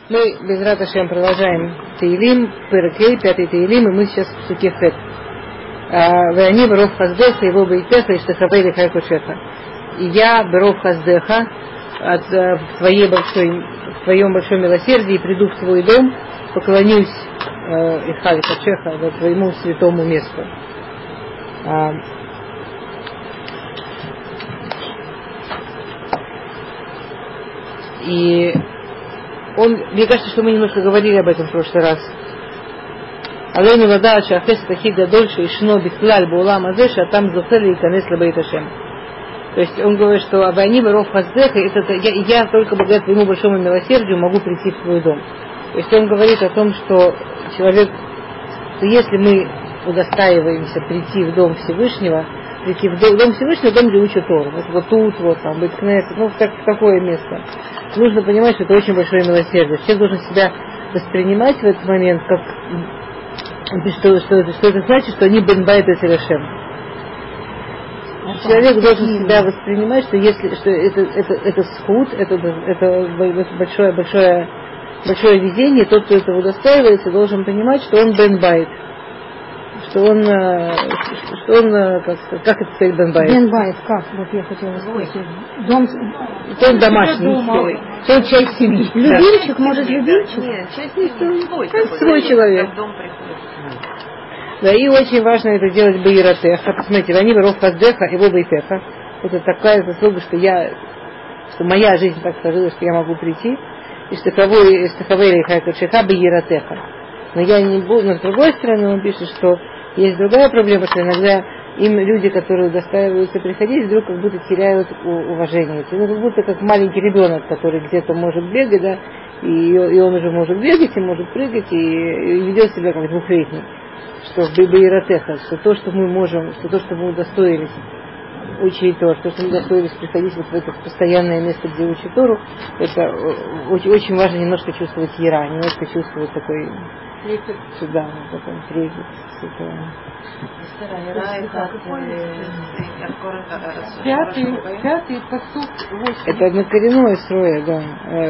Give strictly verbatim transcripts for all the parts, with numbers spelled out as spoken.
Мы без Рат Ашем продолжаем Теилим, Перекей, пятый Теилим, и мы сейчас в Суке Хет. Веани Беров Хаздеха, его Бейтеха, и Штахавей Лихай Кушеха. И я, Беров Хаздеха, от твоей большой, в твоем большом милосердии приду в твой дом, поклонюсь Ихай Кушеха, твоему святому месту. И он, мне кажется, что мы немножко говорили об этом в прошлый раз. Алейну ладаат шахес тахида дольше ишно бихлаль баулам азеша, а там зухели и канес лабейт Ашем. То есть он говорит, что абайни баров хаздеха, это я, я только благодаря твоему большому милосердию могу прийти в твой дом. То есть он говорит о том, что человек, что если мы удостаиваемся прийти в дом Всевышнего, прийти в дом, дом Всевышнего, дом, где учат Тору, вот, вот тут, вот там, Бейт-Кнесет, ну в, так, в такое место. Нужно понимать, что это очень большое милосердие. Человек должен себя воспринимать в этот момент, как что, что, что это значит, что они бен байт эцель Ашем. Человек должен себя воспринимать, что если что это это это схуд, это это большое большое большое везение, тот, кто этого удостаивается, должен понимать, что он бен байт. Что он, что он, как, как это сказать, бен байт? Бен байт, как? Вот я хотела спросить. Дом, что он домашний, что он часть семьи. Любимчик, да. Может, любимчик? Нет, часть семьи, свой, свой, свой человек. Дом приходит. Да, и очень важно это делать баиратеха. Посмотрите, они баров хаздеха, его бейтеха. Это такая заслуга, что я, что моя жизнь так сложилась, что я могу прийти. И что стахавей лихай кушеха баиратеха. Но я не буду, но с другой стороны он пишет, что есть другая проблема, что иногда им люди, которые удостаиваются приходить, вдруг как будто теряют уважение. Это как будто как маленький ребенок, который где-то может бегать, да, и, и он уже может бегать, и может прыгать, и, и ведет себя как двухлетний. Что в Бейратеха, что то, что мы можем, что то, что мы удостоились учить Тору, что, что мы удостоились приходить вот в это постоянное место, где учат Тору, это очень, очень важно немножко чувствовать яра, немножко чувствовать такой сюда, вот такой трепет. Пятый, пятый посуд, это на коренное строя, да.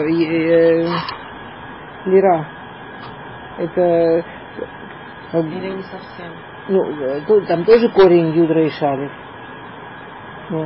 Лира. Это или не совсем? Ну, там тоже корень Юдра и Шалев. Ну,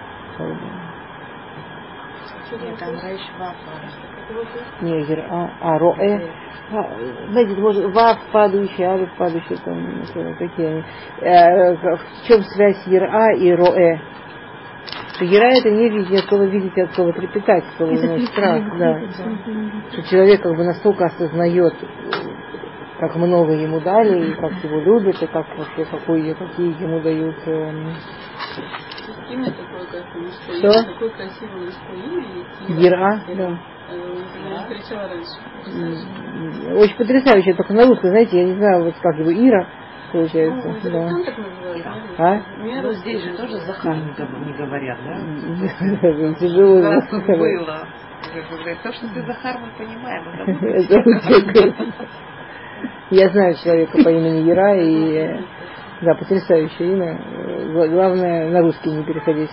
нет, там Рейш Ваф. Не, а, а, Роэ. А, знаете, может, Ваф падающий, Алиф падающий, там, какие они. Э, в чем связь Ера и Роэ? Что Ера это не видеть, от кого видеть, от кого трепетать, от кого ну, страх, да. Что человек как бы настолько осознает, как много ему дали, и как его любят, и как вообще какой, какие ему дают. Э, Имя такое, как мужское. Что? Такое красивое мужское имя. Ера, да. Я встречала раньше. Очень потрясающе, только на русском, знаете, я не знаю, вот как его Ира, получается. Ну, да. там так называется. А? Ну, здесь же тоже Захар не говорят, да? Тяжело. Было. То, что ты Захар, мы понимаем. Я знаю человека по имени Ера, и да, потрясающее имя. Главное на русский не переходить.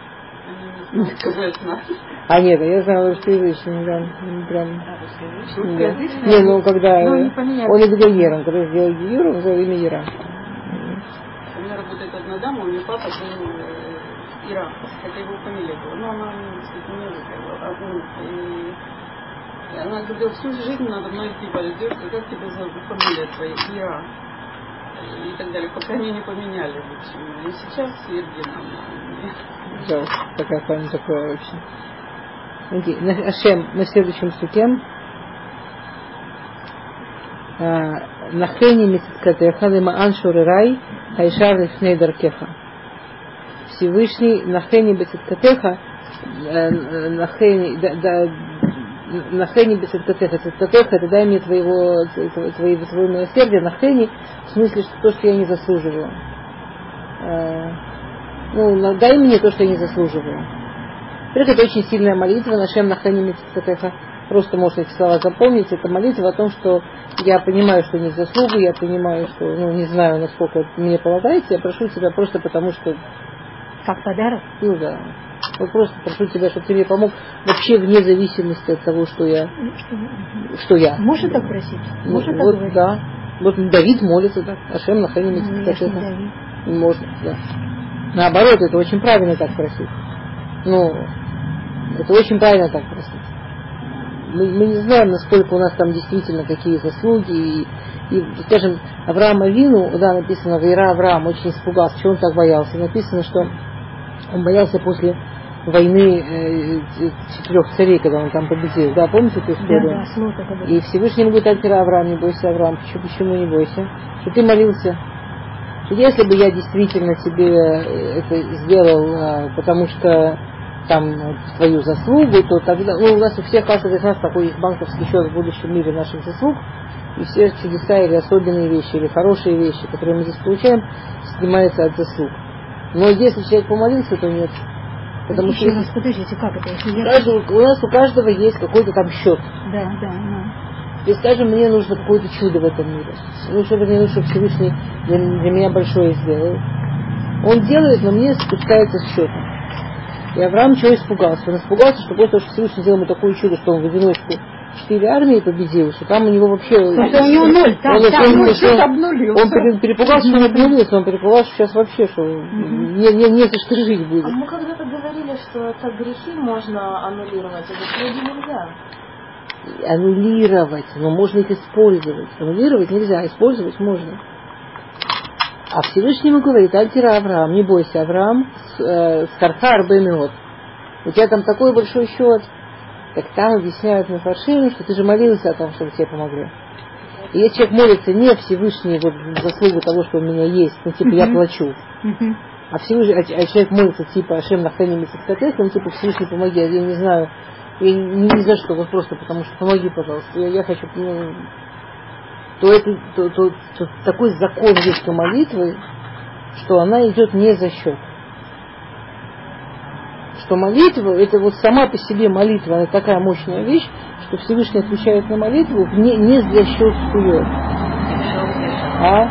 А нет, я знаю русскоязычный, да, прям. Да. Не, ну когда ну, он из Гайера, он когда сделал Гиюру, он взял имя Ера. У меня работает одна дама, у нее папа был Ира, это его фамилия была. Но она не язык. И она говорила, всю жизнь надо мной издевались. Девушка, как тебе зовут, фамилия твоя? Ира. И так далее, пока они не поменяли, в общем. И сейчас Евгения. Жалко, такая память такое очень. Okay. Ашем, мы в следующем суке. Нахени мицкатеха лимаан шурирай хайшар лифней даркеха. Всевышний Нахени бецеткатеха Нахени Нахени бецеткатеха. Цеткатеха это дай мне твоего твоего твоего милосердия. Нахени в смысле, что то, что я не заслуживаю. Ну, дай мне то, что я не заслуживаю. Это очень сильная молитва. Нашем Нахени бецеткатеха. Просто можно эти слова запомнить. Это молитва о том, что я понимаю, что не заслугу, я понимаю, что ну, не знаю, насколько мне полагается. Я прошу тебя просто потому, что как подарок? Ну да. Вот просто прошу тебя, чтобы ты мне помог вообще вне зависимости от того, что я. Что я. Можно так просить? Можно ну, так вот, говорить? да. Вот Давид молится так. Ашем нахраним этих. Можно, да. Наоборот, это очень правильно так просить. Ну, это очень правильно так просить. Мы, мы не знаем, насколько у нас там действительно какие заслуги. И, и скажем, Авраам Авину, да, написано, Вейра Авраам очень испугался. Чего он так боялся? Написано, что он боялся после войны э, четырех царей, когда он там победил. Да, помните эту историю? Да, да, слута, когда... И Всевышний говорит, Альтера Авраам, не бойся, Авраам. Почему, почему не бойся? Что ты молился. Что если бы я действительно тебе это сделал, потому что там в твою заслугу, то тогда, ну, у нас у всех, каждый из нас такой есть банковский счет в будущем мире наших заслуг, и все чудеса или особенные вещи, или хорошие вещи, которые мы здесь получаем, снимаются от заслуг. Но если человек помолился, то нет. Потому Еще что раз, подождите, как это? Если я... каждый, у нас у каждого есть какой-то там счет. Да, да, да. И скажем, мне нужно какое-то чудо в этом мире. Ну, что-то мне нужно, чтобы Всевышний для, для меня большое сделал. Он делает, но мне спускается с счета. И Авраам чего испугался? Он испугался, что после того, что Всевышний сделал ему такое чудо, что он в одиночку четыре армии победил, что там у него вообще... Что у него ноль, там, он, там, он, он, он, обнулился. Он перепугался, что он обнулился, он перепугался, что сейчас вообще, что mm-hmm. не, не, не за что жить будет. А мы когда-то говорили, что это грехи можно аннулировать, а заслуги нельзя. Аннулировать, но можно их использовать. Аннулировать нельзя, использовать можно. А Всевышнему говорит, Альтера Авраам, не бойся, Авраам, с Хархар Бемиот. У тебя там такой большой счет. Так там объясняют Мефаршим, что ты же молился о том, чтобы тебе помогли. И если человек молится не Всевышний вот, в заслугу того, что у меня есть, ну типа я плачу, а Всевышний, а человек молится типа Ашем нахраним этих, ну типа Всевышний помоги, я не знаю, я ни, ни за что, вот просто потому что помоги, пожалуйста, я, я хочу, ну, то, это, то, то, то такой закон есть у молитвы, что она идет не за счет. Что молитва, это вот сама по себе молитва, она такая мощная вещь, что Всевышний отвечает на молитву не, не за счет сует. А?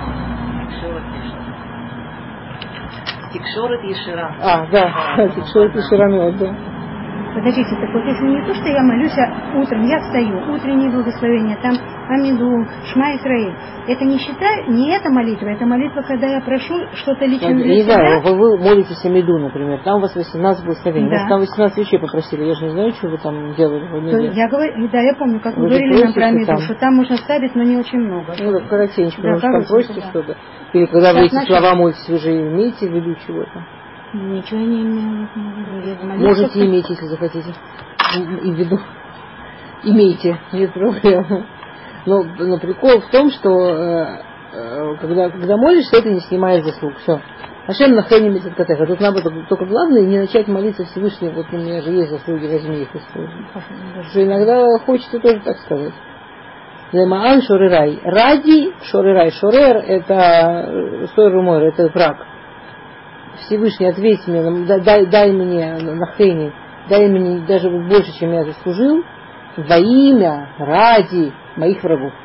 Тикшорет Ешира. А, да, Тикшорет Ешира, да. Подождите, так вот если не то, что я молюсь а утром, я встаю, утреннее благословение, там Амиду, Шма Исраиль, это не считаю, не эта молитва, это молитва, когда я прошу что-то лично для не себя. знаю, вы, вы молитесь Амиду, например, там у вас восемнадцать благословений, Да. Может, там восемнадцать вещей попросили, я же не знаю, что вы там делали в Амиде. Я говорю, да, я помню, как вы, вы говорили нам про Амиду, там... что там можно ставить, но не очень много. Ну, так коротенько, да, потому что там просите да. что-то. Или когда Сейчас вы эти начали. слова молитесь, вы же имеете в виду чего-то? Ничего я не имею в виду. Можете как-то... иметь, если захотите. И в виду. Имейте, нет проблем. Но, но прикол в том, что э, когда, когда молишься, это не снимает заслуг. Все. Ашем нахраним этот катеха. Тут надо только главное не начать молиться Всевышнему. Вот у меня же есть заслуги, возьми их используй. Что иногда хочется тоже так сказать. Лемаан шорерай. Ради шорерай. Шорер это сорумор, это враг. Всевышний, ответь мне, дай, дай мне нахрени, дай мне даже больше, чем я заслужил, во имя, ради моих врагов.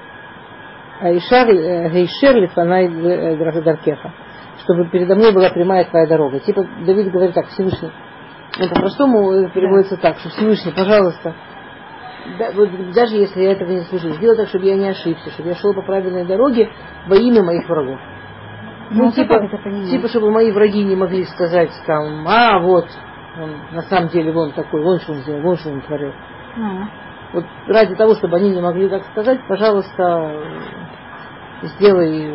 Гейшер лифанай даркеха, чтобы передо мной была прямая твоя дорога. Типа Давид говорит так, Всевышний. Ну, по-простому переводится да. так, что Всевышний, пожалуйста, да, вот, даже если я этого не служил, сделай так, чтобы я не ошибся, чтобы я шел по правильной дороге во имя моих врагов. Ну, ну типа, типа, чтобы мои враги не могли сказать там, а, вот, он, на самом деле, вон такой, вон что он сделал, вон что он творил. А. Вот ради того, чтобы они не могли так сказать, пожалуйста, сделай...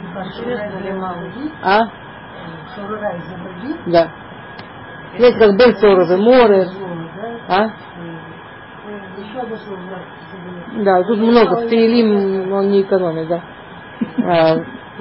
А? Да. Знаете, как Бен Соровы море. А? Да, тут много, в Теилим он не экономит, да. А,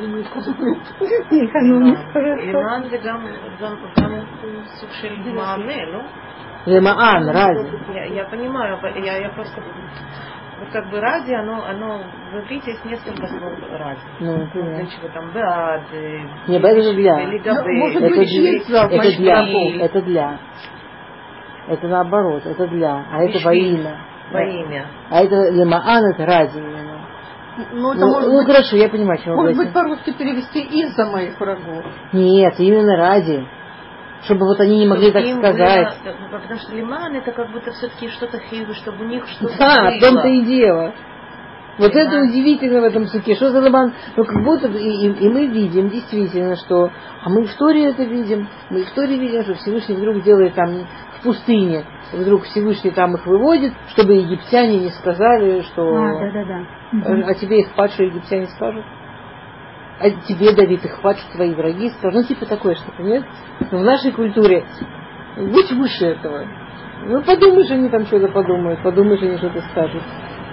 למען זה גם סוג של מענה, לא? למען, ради. Я понимаю, я, я просто... Вот как бы ради, оно, оно... В иврите есть несколько слов ради. Ну, для чего там? Беад, не, это для. Лигабе, это, для, это для. Это для. Это наоборот, это для. А это во имя. Во имя. А это лемаан, это ради именно. Ну, это ну, может ну быть, хорошо, я понимаю, чего вы может говорите. быть, по-русски перевести из-за моих врагов. Нет, именно ради. чтобы вот они не могли так сказать. Лиман, потому что лиман это как будто все-таки что-то хиювы, чтобы у них что-то Да, было. в том-то и дело. Вот лиман. это удивительно в этом суке. Что за лиман? Ну как будто и, и, и мы видим действительно, что... А мы в Торе это видим. Мы в Торе видим, что Всевышний вдруг делает там в пустыне. Вдруг Всевышний там их выводит, чтобы египтяне не сказали, что... А, да, да, да. А тебе их хватит, что египтяне скажут? А тебе, Давид, их хватит, твои враги скажут? Ну, типа такое что-то, нет? Но в нашей культуре будь выше этого. Ну, подумаешь, они там что-то подумают, подумаешь, они что-то скажут.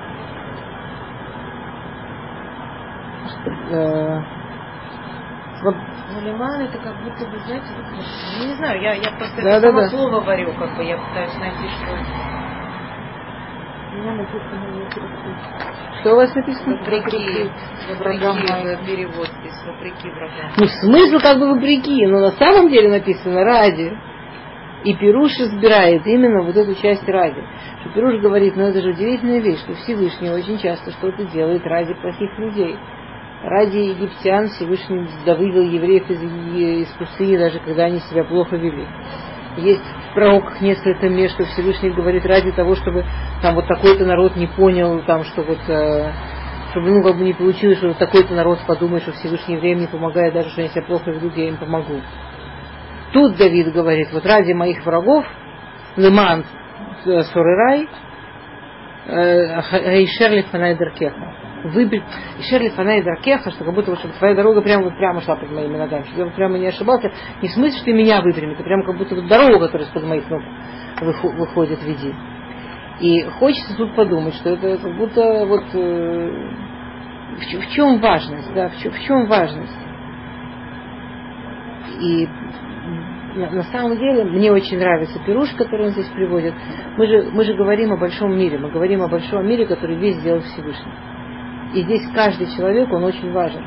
Ну, лиман это как будто бы, знаете, вот, не знаю, я, я просто да, это да, само да. слово варю, как бы я пытаюсь найти, что... У меня написано, что у вас написано? Вопреки, вопреки перевод здесь, вопреки врагам. Ну, смысл как бы вопреки, но на самом деле написано ради. И Пируш разбирает именно вот эту часть ради. Что Пируш говорит, ну это же удивительная вещь, что Всевышний очень часто что-то делает ради плохих людей. Ради египтян Всевышний вывел евреев из, из пустыни, даже когда они себя плохо вели. Есть в пророках несколько мест, что Всевышний говорит ради того, чтобы там вот такой-то народ не понял, там, что вот, э, чтобы ну, как бы не получилось, что вот такой-то народ подумает, что Всевышний евреям не помогает, даже что они себя плохо ведут, я им помогу. Тут Давид говорит, вот ради моих врагов, леман сорерай, Шерли фанай даркеха. Шерли фанай даркеха, что как будто вот, чтобы твоя дорога прямо, вот, прямо шла под моими ногами, чтобы я вот прямо не ошибался. Не в смысле, что ты меня выпрямит, это прямо как будто вот дорога, которая из-под моих ног выходит, веди. И хочется тут подумать, что это как будто вот э, в, в чем важность, да, в чем, в чем важность. И на самом деле мне очень нравится Пируш, который он здесь приводит. Мы же, мы же говорим о большом мире, мы говорим о большом мире, который весь сделал Всевышний. И здесь каждый человек, он очень важен.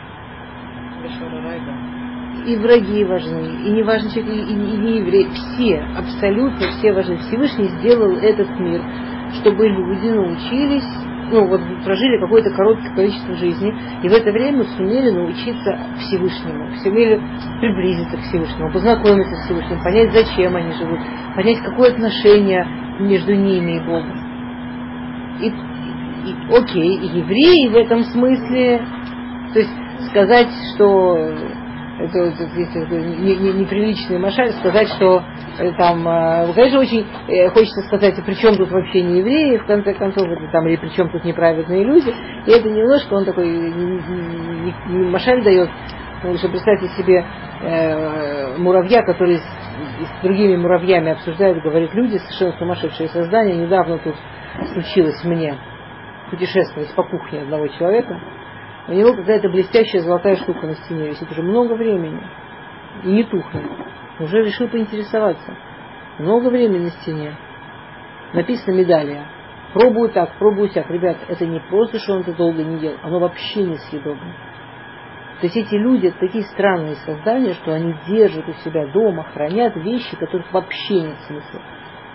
И враги важны, и не важен человек, и, и, и не евреи, все, абсолютно все важны. Всевышний сделал этот мир, чтобы люди научились, ну вот прожили какое-то короткое количество жизни, и в это время сумели научиться Всевышнему, сумели приблизиться к Всевышнему, познакомиться с Всевышним, понять, зачем они живут, понять, какое отношение между ними и Богом. И, и окей, и евреи в этом смысле, то есть сказать, что это, это, это неприличный машаль, сказать, что там, конечно, очень хочется сказать, а при чем тут вообще не евреи, в конце концов, это, там, или при чем тут неправедные люди, и это немножко он такой не, не машаль дает, потому что представьте себе э, муравья, который с, с другими муравьями обсуждает, говорит, люди совершенно сумасшедшие создания, недавно тут случилось мне путешествовать по кухне одного человека. У него какая-то блестящая золотая штука на стене висит уже много времени. И не тухнет. Уже решил поинтересоваться. Много времени на стене. Написано медалия. Пробую так, пробую сяк. Ребят, это не просто, что он это долго не ел. Оно вообще несъедобно. То есть эти люди, это такие странные создания, что они держат у себя дома, хранят вещи, которых вообще нет смысла.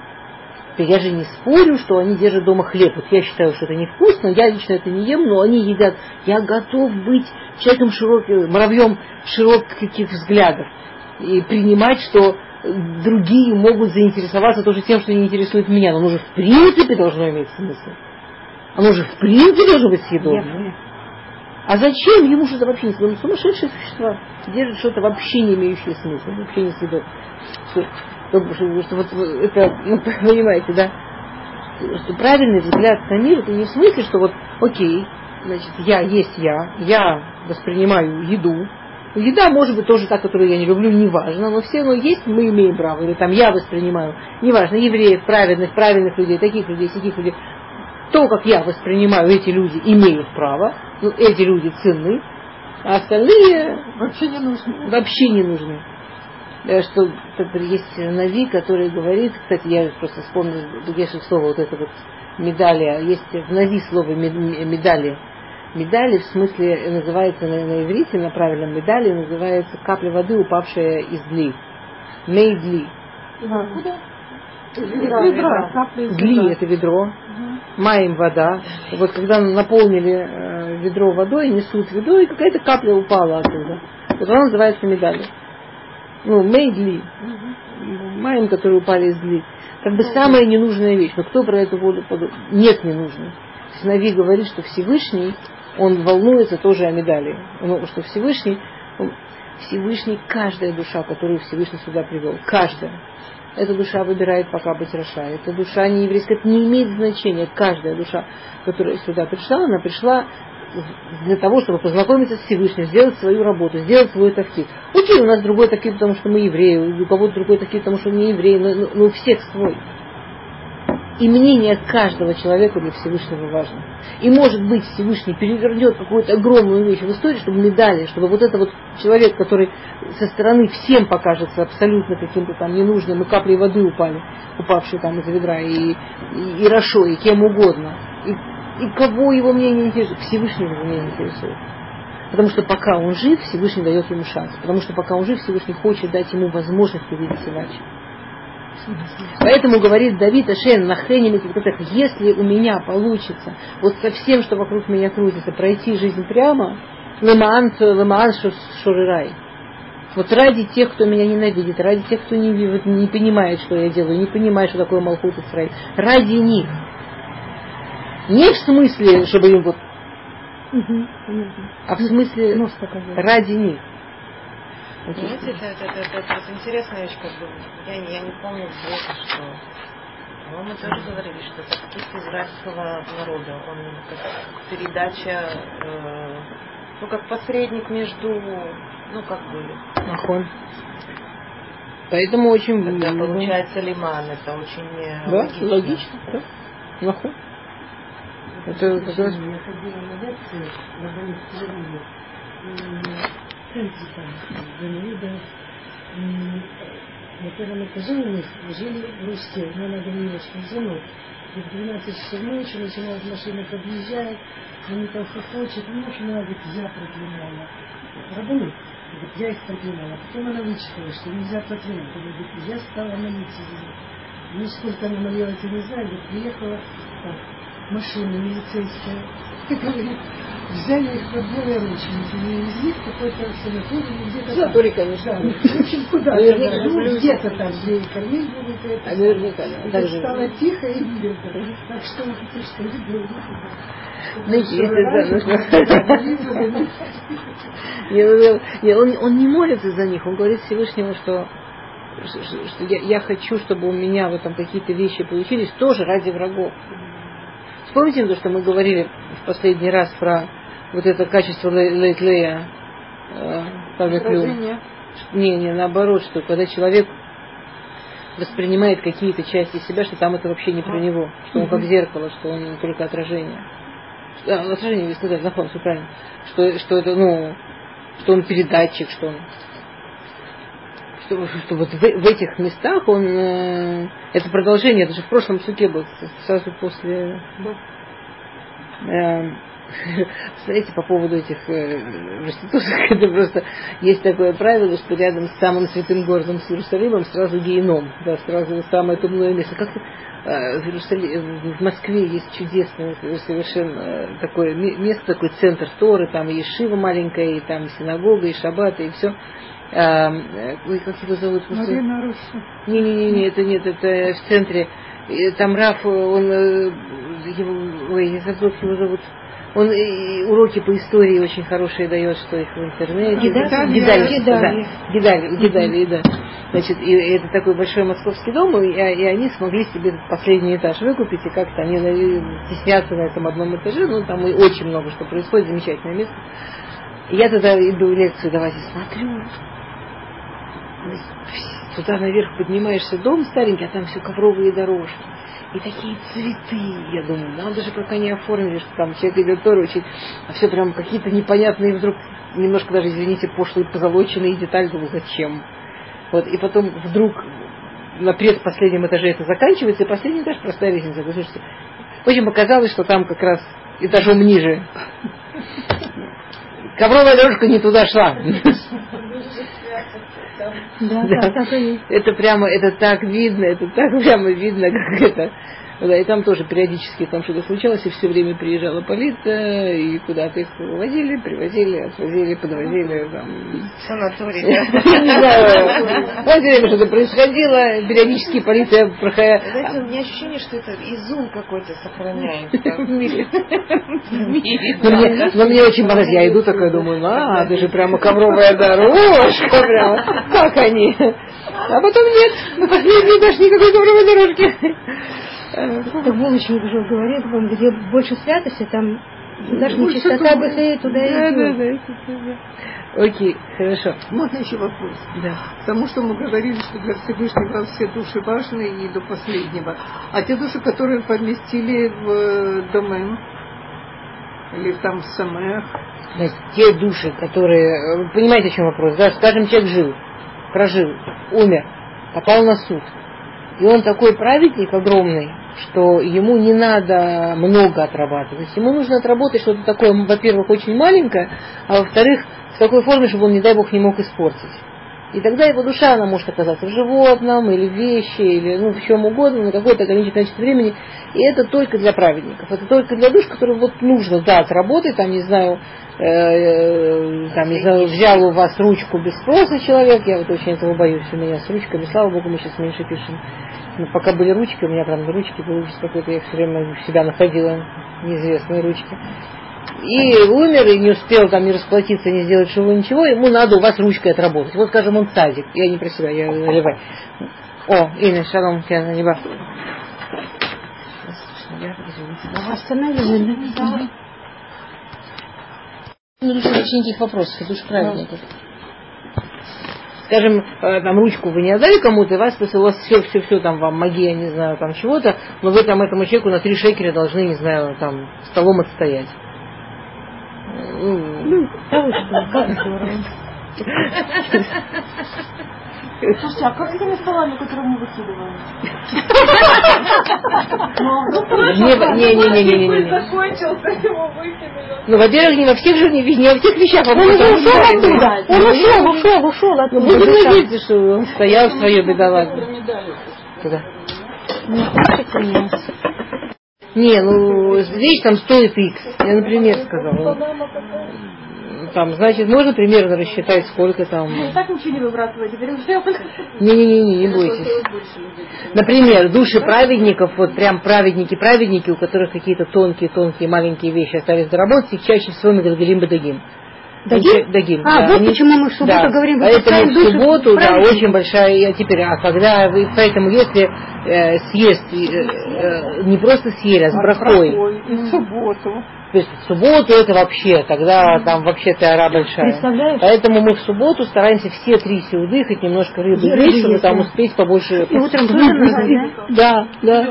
Я же не спорю, что они держат дома хлеб. Вот я считаю, что это невкусно, я лично это не ем, но они едят. Я готов быть человеком широким, муравьем широких взглядов. И принимать, что другие могут заинтересоваться тоже тем, что не интересует меня. Но оно же в принципе должно иметь смысл. Оно же в принципе должно быть съедобным. А зачем ему что-то вообще не съедобное? Сумасшедшие существа держат что-то вообще не имеющее смысла, вообще не съедобное. Что, что, что вот это, ну, понимаете, да, что правильный взгляд на мир, это не в смысле, что вот, окей, значит, я есть я, я воспринимаю еду, еда может быть тоже та, которую я не люблю, неважно, но все равно есть, мы имеем право, или там я воспринимаю, неважно, евреев, праведных, правильных людей, таких людей, таких людей, то, как я воспринимаю, эти люди имеют право, ну, эти люди ценны, а остальные вообще не нужны. Вообще не нужны. Что есть Нави, который говорит, кстати, я просто вспомнил, есть слово вот это вот медали, есть в Нави слово медали. Медали в смысле называется на, на иврите, на правильном медали называется капля воды, упавшая из дли. Мейдли. Откуда? Ведра. ведра. Дли это ведро. Угу. Маем вода. Вот когда наполнили э, ведро водой, несут ведро, и какая-то капля упала оттуда. Вот она называется медалью. Ну, мейдли. Маем, которые упали из дли. Как бы самая ненужная вещь. Но кто про эту воду подумал? Нет ненужной. То есть Нави говорит, что Всевышний, он волнуется тоже о медали. Он, что Всевышний, он, Всевышний, каждая душа, которую Всевышний сюда привел, каждая. Эта душа выбирает пока быть Раша. Эта душа не еврейская, это не имеет значения. Каждая душа, которая сюда пришла, она пришла для того, чтобы познакомиться с Всевышним, сделать свою работу, сделать свой тафкид. Окей, у нас другой тафкид, потому что мы евреи, у кого-то другой тафкид, потому что мы не евреи, но, но, но у всех свой. И мнение каждого человека для Всевышнего важно. И может быть Всевышний перевернет какую-то огромную вещь в истории, чтобы медали, чтобы вот это вот человек, который со стороны всем покажется абсолютно каким-то там ненужным, и капли воды упали, упавшие там из ведра, и, и, и Рашо, и кем угодно. И, и кого его мнение интересует? Всевышнего его мнение интересует. Потому что пока он жив, Всевышний дает ему шанс. Потому что пока он жив, Всевышний хочет дать ему возможность увидеть иначе. Поэтому говорит Давид Ашен Нахенем, если у меня получится вот со всем, что вокруг меня крутится, пройти жизнь прямо, лемаан шорирай. Вот ради тех, кто меня ненавидит, ради тех, кто не, не понимает, что я делаю, не понимает, что такое Малхут Исраиль, ради них. Не в смысле, чтобы им вот, угу, а в смысле ради них. Знаете, это, это, это, это, это интересная вещь, как бы, я, я не помню, где это, что, по-моему, тоже говорили, что это путь израильского народа, он как передача, э, ну, как посредник между, ну, как бы... Нахон. Поэтому очень... Когда получается лиман, это очень да, логично. логично, да, Нахон. Это как раз... Я ходила на лекции, на больнице, в центре там, Ганида, на первом этаже у них жили русские, но она говорила, что звонок. И в двенадцать часов ночи начинает машина подъезжать, они там хохочет, ну, в общем, она говорит, я проклинала. Рабанут, говорит, я их проклинала. Потом она вычитала, что нельзя проклинать. Она говорит, я стала молиться за них. Ну, сколько она молилась, я не знаю, говорит, приехала так, машина милицейская, говорит, взяли их под две рученики, и из них какой-то санаторий, где-то санаторий, конечно. Да, в общем, куда-то, ну, где-то там, где и кормить будут, и это. А наверняка, да. И стало тихо и где-то. Так что, ты что, видел? Он, он не молится за них, он говорит Всевышнему, что, что я, я хочу, чтобы у меня вот там какие-то вещи получились тоже ради врагов. Вспомните то, что мы говорили в последний раз про вот это качество Лейтлея, Раздражение. Не, не, наоборот, что когда человек воспринимает какие-то части себя, что там это вообще не про него, что он как зеркало, что он только отражение. А, отражение, если сказать, нахон, все правильно. Что, что это, ну, что он передатчик, что он. Что, что вот в, в этих местах он э, это продолжение, это же в прошлом суке было, сразу после. Э, знаете, по поводу этих э, проституток, это просто есть такое правило, что рядом с самым святым городом с Иерусалимом сразу геном, да, сразу самое темное место. Как-то э, в, Иерусалим, в Москве есть чудесное совершенно такое место, такой центр Торы, там и шива маленькая, и там синагога, и шаббат, и все. А, ой, как его зовут? Марина Руссо. Не-не-не, это нет, это в центре. Там Раф, он, его, ой, я забыл, как его зовут. Он уроки по истории очень хорошие дает, что их в интернете. Гидаль. Да, Гидаль, Гидаль, да. Значит, и это такой большой московский дом, и, и они смогли себе этот последний этаж выкупить, и как-то они стесняются на этом одном этаже, ну там и очень много что происходит, замечательное место. И я тогда иду лекцию давать и смотрю. Туда наверх поднимаешься, дом старенький, а там все ковровые дорожки. И такие цветы. Я думаю, надо же, как они оформили, что там человек идет Тору учить, а все прям какие-то непонятные вдруг, немножко даже, извините, пошлые позолоченные детали. Думаю, зачем? Вот, и потом вдруг на предпоследнем этаже это заканчивается, и последний этаж простая лестница. Вы слушайте, в общем, показалось, что там как раз этажом ниже. Ковровая дорожка не туда шла. Да, да, так и есть. Это прямо, это так видно, это так прямо видно, как это. Да, и там тоже периодически там что-то случалось, и все время приезжала полиция, и куда-то их возили, привозили, отвозили, подвозили. Там. Санаторий. Не знаю, все время что-то происходило, периодически полиция проходила. Знаете, у меня ощущение, что это изум какой-то сохраняется. Но мне очень понравилось, я иду такая, думаю, а, это же прямо ковровая дорожка, прямо, как они. А потом нет, на последней даже никакой ковровой дорожки. Так Булочник уже говорит вам, где больше святости, там даже не чистота бытия, туда и идет. Да, да, да. Окей, хорошо. Можно еще вопрос? Да. Потому что мы говорили, что для Всевышнего все души важны и до последнего. А те души, которые поместили в домен, или там в самех. Те души, которые... Вы понимаете, о чем вопрос? Да, скажем, человек жил, прожил, умер, попал на суд. И он такой праведник огромный, что ему не надо много отрабатывать. Ему нужно отработать что-то такое, во-первых, очень маленькое, а во-вторых, в такой форме, чтобы он, не дай Бог, не мог испортить. И тогда его душа, она может оказаться в животном, или в вещи, или ну, в чем угодно, на какое-то ограниченное количество времени. И это только для праведников. Это только для душ, которым вот нужно, да, отработать, там, не знаю, э, там, не знаю, взял у вас ручку без спроса человек, я вот очень этого боюсь, у меня с ручками, слава Богу, мы сейчас меньше пишем. Но пока были ручки, у меня прям ручки, был ужас какой-то, я все время в себя находила неизвестные ручки. И умер, и не успел там не расплатиться, не сделать чего, ничего, ему надо у вас ручкой отработать. Вот, скажем, он садик. Я не про себя, я наливаю. О, Инна, шалом, я наливаю. Остановили, да? Ну, душа очень никаких вопросов, это душа праведников. Скажем, там ручку вы не отдали кому-то, и вас, у вас все, все, все там вам магия, не знаю, там чего-то, но вы там этому человеку на три шекеля должны, не знаю, там столом отстоять. Ну, да, что, как здорово. Слушайте, а как с теми столами, которые мы выкидываем? Не-не-не-не-не-не. Закончился, его выкинули. Ну, во-первых, не во всех же, не во всех вещах. Он уже ушел оттуда. Он ушел, ушел, ушел оттуда. Вы говорите, что он стоял в свое бедолагу. Куда? Не хочется мне. Не, ну, вещь там стоит X. Я, например, сказала. Там, значит, можно примерно рассчитать, сколько там... Ну, так ничего не выбрасывать, теперь уже... Не-не-не, не бойтесь. Например, души праведников, вот прям праведники-праведники, у которых какие-то тонкие-тонкие маленькие вещи остались доработать, их чаще всего Мегадгалим Бадагим. Дагим? Дагим, а, да. вот Они, почему мы в субботу да, говорим... Поэтому в субботу, да, очень большая... Теперь, а когда вы... Поэтому если э, съест, э, э, не просто съели, а с брахой... И в субботу. То есть в субботу это вообще, тогда там вообще тара большая. Представляешь? Поэтому мы в субботу стараемся все три сеуды, хоть немножко рыбы есть, чтобы там успеть побольше... И утром тоже надо, да? Да, да.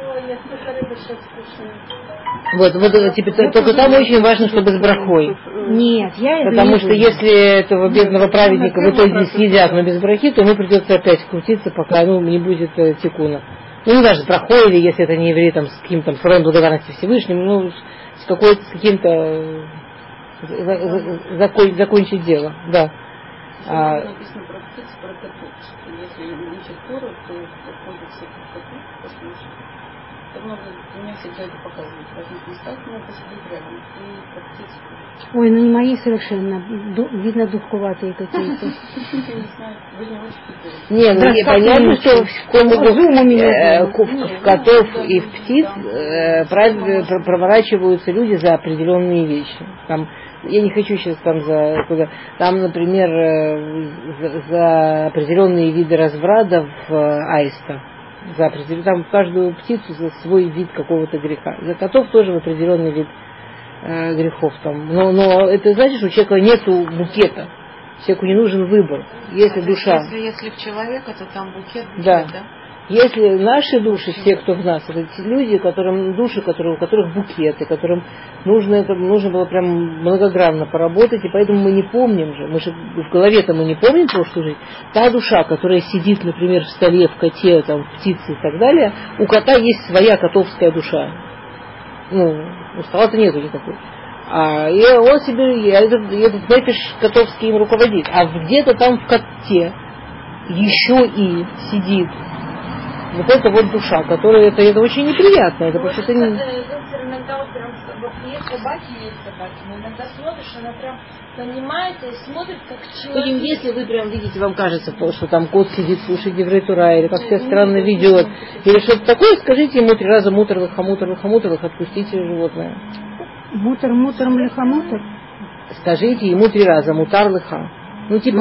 Вот, вот теперь, только там очень важно, чтобы с брахой. Нет, я это Потому не что буду. если этого бедного праведника в итоге съедят, но без брахи, то ему придется опять крутиться, пока ну, не будет э, тикуна. Ну, не важно, брахой или если это не еврей, там, с каким-то словом благодарности Всевышнему, ну, с, какой, с каким-то э, за, за, закон, закончить дело, да. А, Написано про птиц, про котов, что если учат Тору, то подходят все к коту, послушать. Это много, мне всегда это показывают в разных местах, но посидеть рядом и про птиц. Ой, ну не мои совершенно. Ду- видно, духоватые какие-то. Я не знаю, вы не очень хотели. Не, ну Да, не, как понятно, лучше. что в, кому, Зум у меня э, дома. в, в котов и в птиц э, прав- про- проворачиваются люди за определенные вещи. Там, я не хочу сейчас там за куда. Там, например, э, за, за определенные виды развратов э, аиста. За определен- там в каждую птицу за свой вид какого-то греха. За котов тоже в определенный вид э, грехов там. Но, но это значит, что у человека нету букета. Человеку не нужен выбор. Если А, душа... Если, если в человека, то там букет, букет, Да. да? Если наши души, все, кто в нас, это те люди, которым, души, которые, у которых букеты, которым нужно, это, нужно было прям многогранно поработать, и поэтому мы не помним же, мы же в голове-то мы не помним прошлую жизнь. Та душа, которая сидит, например, в столе, в коте, там, в птице и так далее, у кота есть своя котовская душа. Ну, у стола-то нету никакой. А, и он себе, и этот, и этот нефиш котовский им руководит. А где-то там в коте еще и сидит Вот это вот душа, которая, это, это очень неприятно. Это потому что не... Иногда вот прям, вот есть собаки, есть собаки, но иногда смотришь, она прям поднимается и смотрит, как человек. Если вы прям видите, вам кажется, что там кот сидит, слушает Деврей Тура, или как себя странно ведет, или что-то такое, скажите ему три раза мутр, лыха, мутр, лыха, мутр, лыха, отпустите животное. Мутр, мутр, млиха, мутр. Скажите ему три раза мутар, лыха. Ну, типа...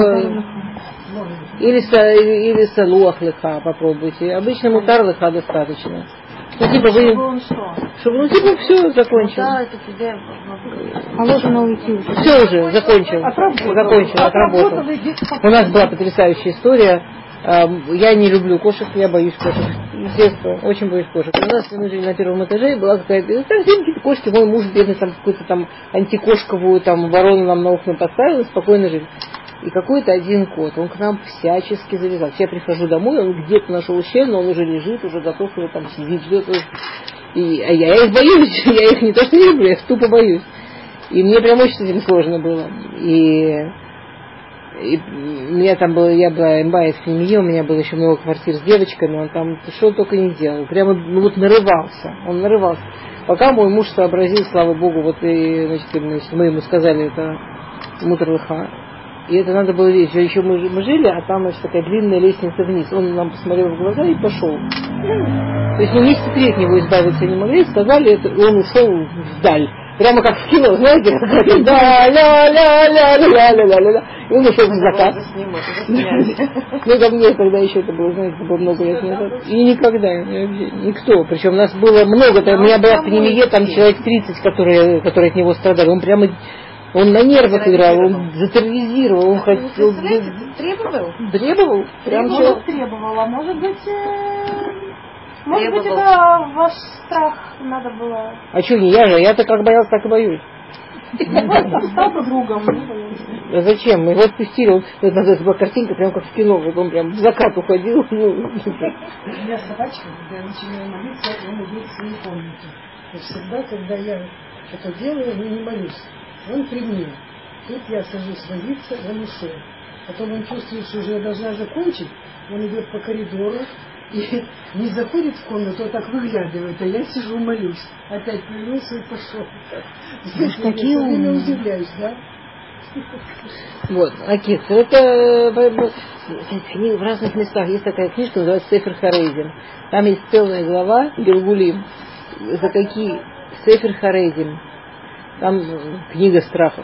Или, или салуах лыха попробуйте. Обычно мутар лыха достаточно. Ну, типа вы... Чтобы он что? Чтобы, ну, типа, все, закончил. Да, это тебе... Положено уйти уже. Все уже, закончил. Отработал. Закончил, отработал. У нас была потрясающая история. Я не люблю кошек, я боюсь кошек. С детства очень боюсь кошек. У нас мы жили на первом этаже, была какая-то... Там какие-то кошки, мой муж бедный, там какую-то там антикошковую там оборону нам на окна поставил, и спокойно жили. И какой-то один кот, он к нам всячески завязал. Я прихожу домой, он где-то нашел щель, но он уже лежит, уже готов, уже там сидит, ждет. И, а я их боюсь, я их не то что не люблю, я их тупо боюсь. И мне прям очень с этим сложно было. И, и у меня там было, я была эмбайт в семье, у меня было еще много квартир с девочками, он там что только не делал. Прямо ну, вот нарывался, он нарывался. Пока мой муж сообразил, слава богу, вот и, значит, мы ему сказали, это мутр лыха. И это надо было видеть. Еще мы, мы жили, а там, значит, такая длинная лестница вниз. Он нам посмотрел в глаза и пошел. То есть мы месяца три от него избавиться не могли. Сказали это, и он ушел вдаль. Прямо как в кино, знаете, как да ля ля ля ля ля ля ля И он ушел в закат. Ну, ко мне тогда еще это было, знаете, было много лет назад. И никогда, никто. Причем у нас было много. У меня была в пневмия там человек тридцать, которые, которые от него страдали. Он прямо... Он на нервах играл, он затерроризировал, он хотел... Требовал? Требовал? Прям может, требовал, а может быть... Может быть, это ваш страх надо было... А что, не я же, я-то как боялся, так и боюсь. Стал бы другом. А зачем? Мы его отпустили, он, вот назад была картинка, прям как в кино, вот он прям в закат уходил. У меня собачка, когда я начинаю молиться, он идет в свою комнату. И всегда, когда я это делаю, я не молюсь. Он при мне. Тут я сажусь возиться, он ушел. Потом он чувствует, что уже я должна закончить. Он идет по коридору и не заходит в комнату, а так выглядывает. А я сижу, молюсь. Опять повернулся и пошел. Знаете, такие я все время умные. удивляюсь, да? Вот, Акис, это в разных местах есть такая книжка, называется Сефер Харейдим. Там есть целая глава Гилгулим. За какие? Сефер Харейдим. Там книга страхов.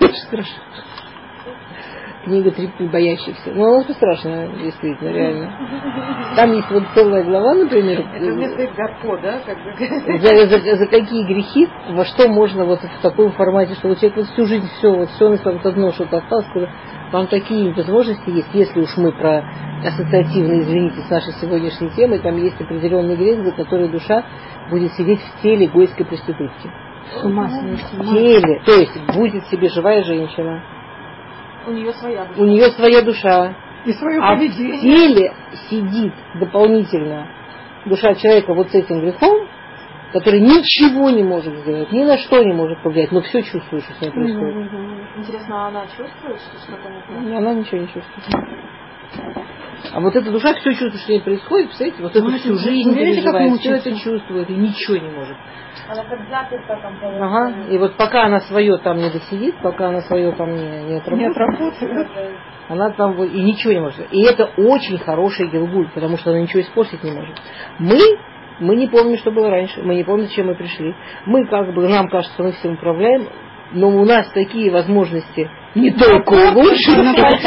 Книга трепет боящихся. Ну, она страшная, действительно, реально. Там есть вот целая глава, например. Это вместо Гарко, да? Как бы. За, за, за какие грехи, во что можно вот в таком формате, что вот человек вот всю жизнь все, вот все на вот одно что-то осталось, когда там такие возможности есть, если уж мы про ассоциативно, извините, с нашей сегодняшней темой, там есть определенный грех, за который душа будет сидеть в теле гойской проститутки. С ума сойти. В теле, то есть будет себе живая женщина. У нее своя душа. У нее своя душа. И свое А в поведение. теле сидит дополнительно душа человека вот с этим грехом, который ничего не может сделать, ни на что не может повлиять, но все чувствует, что с ней происходит. Интересно, а она чувствует, что что-то не так? Она ничего не чувствует. А вот эта душа все чувствует, что с ней происходит, представляете, вот эту всю жизнь переживает, все это чувствует и ничего не может. Она как заперта там получается. Ага. И вот пока она свое там не досидит, пока она свое там не, не отработает, Не отработает. она там вот и ничего не может. И это очень хороший гилгуль, потому что она ничего испортить не может. Мы, мы не помним, что было раньше, мы не помним, зачем мы пришли. Мы как бы, нам кажется, мы всем управляем, но у нас такие возможности не только улучшить.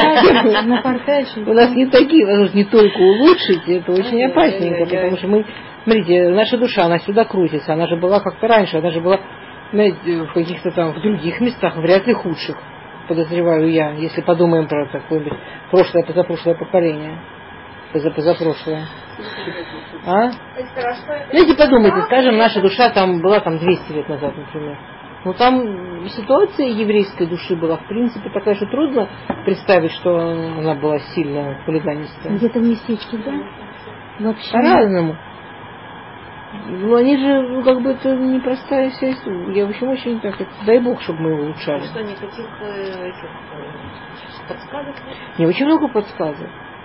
У нас не такие возможности не только улучшить, это очень опасненько, потому что мы, смотрите, наша душа, она сюда крутится, она же была как-то раньше, она же была, знаете, в каких-то там в других местах, вряд ли худших, подозреваю я, если подумаем про какое-нибудь прошлое, позапрошлое поколение. Позапрошлое. А? Знаете, подумайте, скажем, наша душа там была там двести лет назад, например. Ну там ситуация еврейской души была, в принципе, такая, что трудно представить, что она была сильно хулиганистая. Где-то в местечке, да? Вообще. По-разному. Ну, они же, ну, как бы, это непростая вся история. Я, в общем, очень так, это, дай бог, чтобы мы его улучшали. Что, никаких этих подсказок? Не, очень много подсказок.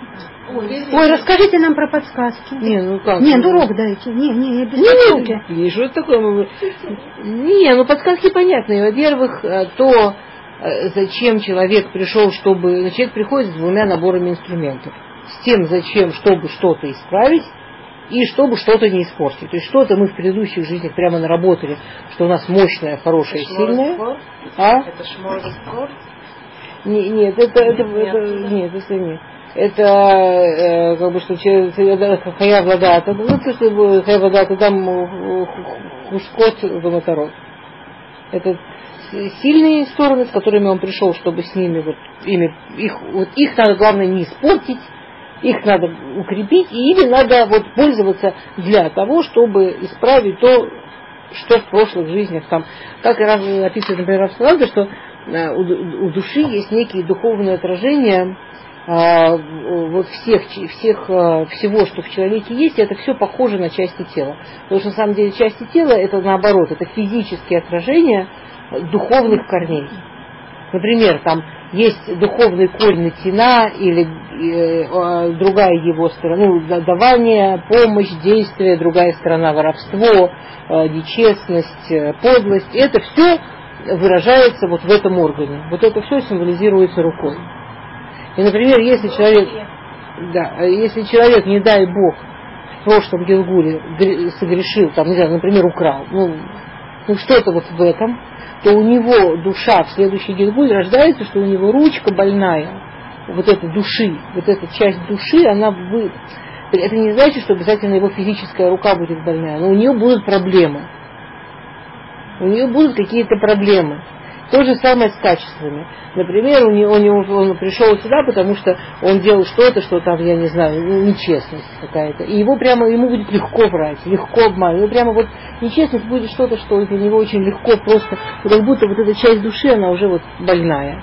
Ой, Ой, расскажите нам про подсказки. Не, ну как? Не, ну урок дайте. Не, не, я без подсказки. Не, не, что это такое? Не, ну подсказки понятные. Во-первых, то, зачем человек пришел, чтобы... Человек приходит с двумя наборами инструментов. С тем, зачем, чтобы что-то исправить, и чтобы что-то не испортить. То есть что-то мы в предыдущих жизнях прямо наработали, что у нас мощное, хорошее, это сильное. А? Это шморгаспорт? Не, нет, это, это, это, нет, это нет. Это э, как бы что хая вода, ну то что хая вода, то там хускот ваматарот. Это сильные стороны, с которыми он пришел, чтобы с ними вот ими их вот их надо главное не испортить, их надо укрепить, и ими надо вот пользоваться для того, чтобы исправить то, что в прошлых жизнях там, как и описывает, например, Равсаланта, что у, у души есть некие духовные отражения а, вот всех, всех, всего, что в человеке есть, и это все похоже на части тела. Потому что на самом деле части тела это наоборот, это физические отражения духовных корней. Например, там есть духовный корень натина или э, другая его сторона, ну, давание, помощь, действие, другая сторона воровство, э, нечестность, э, подлость. И это все выражается вот в этом органе. Вот это все символизируется рукой. И, например, если человек, да, если человек, не дай Бог, в прошлом Гилгуле согрешил, там, не знаю, например, украл, ну, ну что-то вот в этом, то у него душа в следующий Гилгуль рождается, что у него ручка больная, вот эта души, вот эта часть души, она вы... Это не значит, что обязательно его физическая рука будет больная, но у нее будут проблемы. У нее будут какие-то проблемы. То же самое с качествами. Например, у него, у него, он пришел сюда, потому что он делал что-то, что там, я не знаю, нечестность какая-то. И его прямо, ему будет легко врать, легко обманывать. Ему прямо вот нечестность будет что-то, что для него очень легко, просто, как будто вот эта часть души, она уже вот больная.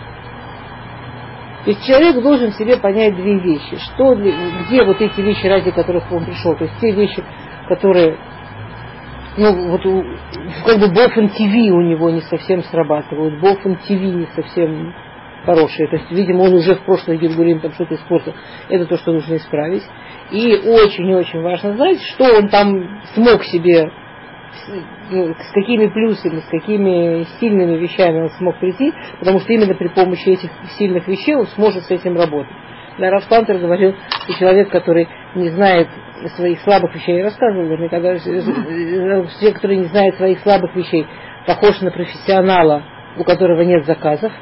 То есть человек должен себе понять две вещи. Что, где вот эти вещи, ради которых он пришел. То есть те вещи, которые... Ну, вот как бы Бофен ТВ у него не совсем срабатывают, Бофен ТВ не совсем хорошие. То есть, видимо, он уже в прошлый Гилгулим там что-то испортил. Это то, что нужно исправить. И очень-очень важно знать, что он там смог себе, ну, с какими плюсами, с какими сильными вещами он смог прийти, потому что именно при помощи этих сильных вещей он сможет с этим работать. Да, Рав Плантер говорил, что человек, который не знает своих слабых вещей, я рассказывала, когда человек, который не знает своих слабых вещей, похож на профессионала, у которого нет заказов,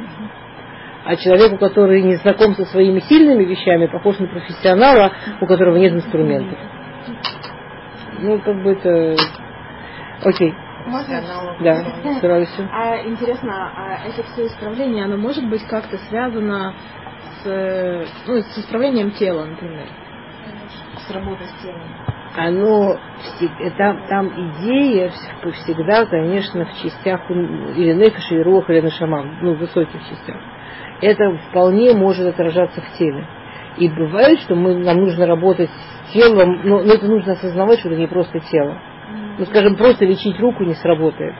а человек, который не знаком со своими сильными вещами, похож на профессионала, у которого нет инструментов. Ну, как бы это... Окей. Можно? Да, с радостью. А интересно, а это все исправление, оно может быть как-то связано с, ну, с исправлением тела, например? С работой с телом? Оно, там, там идея всегда, конечно, в частях или нефиш, или рух, или нашамам, ну, в высоких частях. Это вполне может отражаться в теле. И бывает, что мы, нам нужно работать с телом, но, но это нужно осознавать, что это не просто тело. Ну, скажем, просто лечить руку не сработает.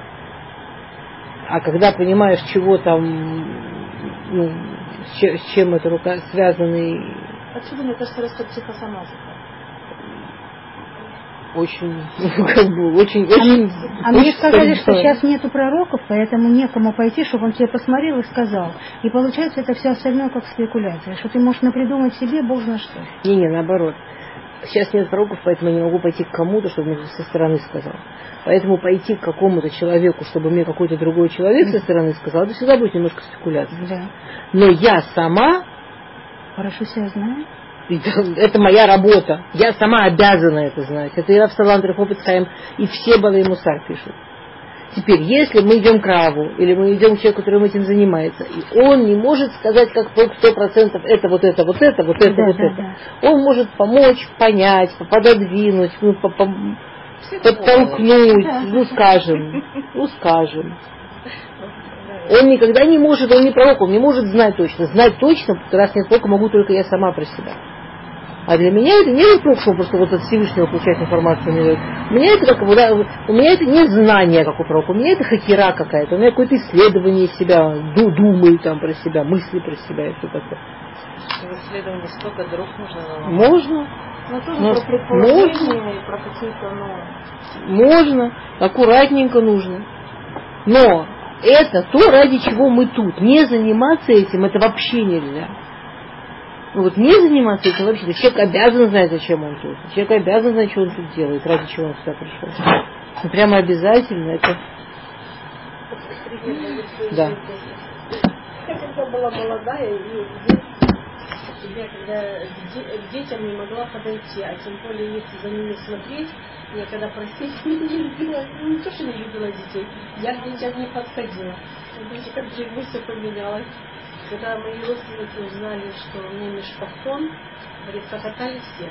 А когда понимаешь, чего там, ну, с, чем, с чем эта рука связана. И... Отсюда, мне кажется, растет психосоматика. Очень, как бы, очень, очень... А, а мне сказали, что сейчас нету пророков, поэтому некому пойти, чтобы он тебе посмотрел и сказал. И получается, это все остальное как спекуляция, что ты можешь напридумать себе, бог знает что. Не-не, наоборот. Сейчас нет пророков, поэтому я не могу пойти к кому-то, чтобы мне со стороны сказал. Поэтому пойти к какому-то человеку, чтобы мне какой-то другой человек со стороны сказал, это всегда будет немножко спекуляция. Да. Но я сама... Хорошо себя знаю. Это моя работа. Я сама обязана это знать. Это и Рав Салантер, и Хофец Хаим, и все Балей Мусар пишут. Теперь, если мы идем к Раву, или мы идем к человеку, который этим занимается, и он не может сказать, как сто процентов это, вот это, вот это, вот это, да, вот да, это. Да. Он может помочь, понять, пододвинуть, ну, подтолкнуть, да. ну скажем, ну скажем. Он никогда не может, он не пророк, он не может знать точно. Знать точно, раз нет пророка, могу только я сама про себя. А для меня это не вопрос, что просто вот от Всевышнего получать информацию не дают. У меня это как у меня это не знание, как у пророка, у меня это хакера какая-то, у меня какое-то исследование себя, думаю там про себя, мысли про себя и все такое. В исследовании столько дров нужно наломать. Можно. Но тоже Но, про предположение можно, и про какие-то, ну... можно, аккуратненько нужно. Но это то, ради чего мы тут. Не заниматься этим, это вообще нельзя. Вот не заниматься этим вообще. Человек обязан знать, зачем он тут. Человек обязан знать, что он тут делает, ради чего он сюда пришел. Ну, прямо обязательно это... Да. Я когда была молодая, и я когда к детям не могла подойти, а тем более если за ними смотреть, я когда просила, не любила, не то, что не любила детей, я к детям не подходила. Видите, как в жизни все поменялось. Когда мои родственники узнали, что у меня мишпахтон, говорит, покатали все.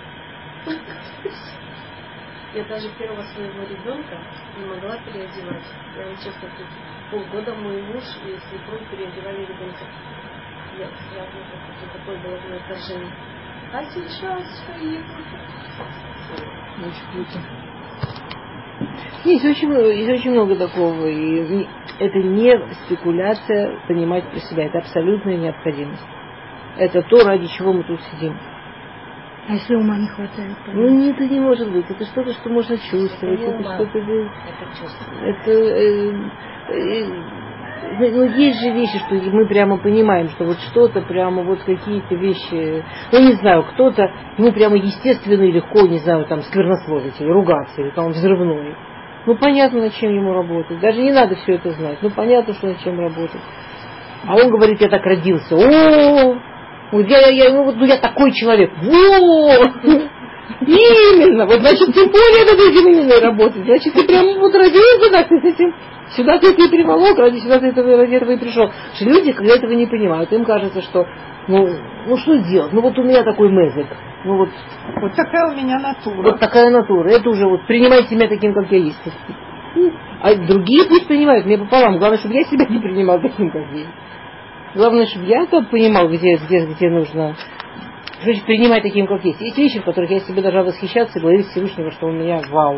Я даже первого своего ребенка не могла переодевать. Я вам честно говорю, полгода мой муж и свекровь переодевали ребенка. Я сразу такое было мое отражение. А сейчас что есть? Очень круто. Есть очень, есть очень много такого. И это не спекуляция понимать про себя. Это абсолютная необходимость. Это то, ради чего мы тут сидим. А если ума не хватает? Ну, нет, это не может быть. Это что-то, что можно чувствовать. Это, это что-то... Это чувство. Это... Э, э, ну, есть же вещи, что мы прямо понимаем, что вот что-то прямо, вот какие-то вещи, ну, не знаю, кто-то, ему прямо естественно и легко, не знаю, там, сквернословить или ругаться, или там взрывной. Ну, понятно, над чем ему работать. Даже не надо все это знать. Ну, понятно, что над чем работать. А он говорит, я так родился. О, вот я, я, ну, вот, ну, я такой человек. Во! Именно. Вот, значит, тем более над этим именно работать. Значит, ты прямо вот родился, так ты с этим... Сюда ты и приволок, ради сюда ты ради этого и пришел. Что люди, когда этого не понимают, им кажется, что ну, ну что делать? Ну вот у меня такой мезик. Ну вот, вот такая у меня натура. Вот такая натура. Это уже вот принимайте меня таким, как я есть. А другие пусть принимают, мне пополам. Главное, чтобы я себя не принимал таким, как я есть. Главное, чтобы я там понимал, где, где, где нужно. Значит, принимать таким, как есть. Есть вещи, в которых я себе должна восхищаться и благодарить Всевышнего, что у меня вау.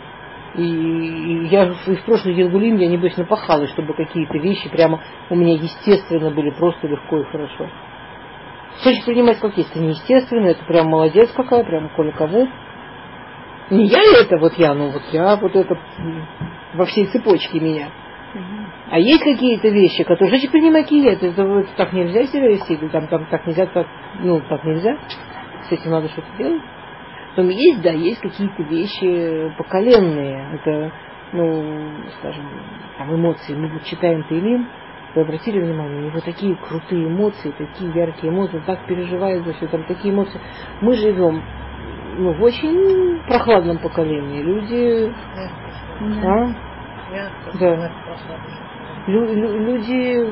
И я в прошлый Гилгулим, я небось напахалась, чтобы какие-то вещи прямо у меня естественно были просто легко и хорошо. Хочешь принимать как есть, это неестественно, это прям молодец какая, прям коля кого. Не я это, вот я, ну вот я вот это во всей цепочке меня. А есть какие-то вещи, которые, значит, принимать это, это, это так нельзя себя вести, там, там так нельзя, так, ну так нельзя, с этим надо что-то делать. Потом есть, да, есть какие-то вещи поколенные. Это, ну, скажем, там эмоции. Мы вот читаем Теилим, вы обратили внимание, у него такие крутые эмоции, такие яркие эмоции, он так переживает за все, там такие эмоции. Мы живем ну, в очень прохладном поколении. Люди... Да. А? Да. Лю- лю- люди...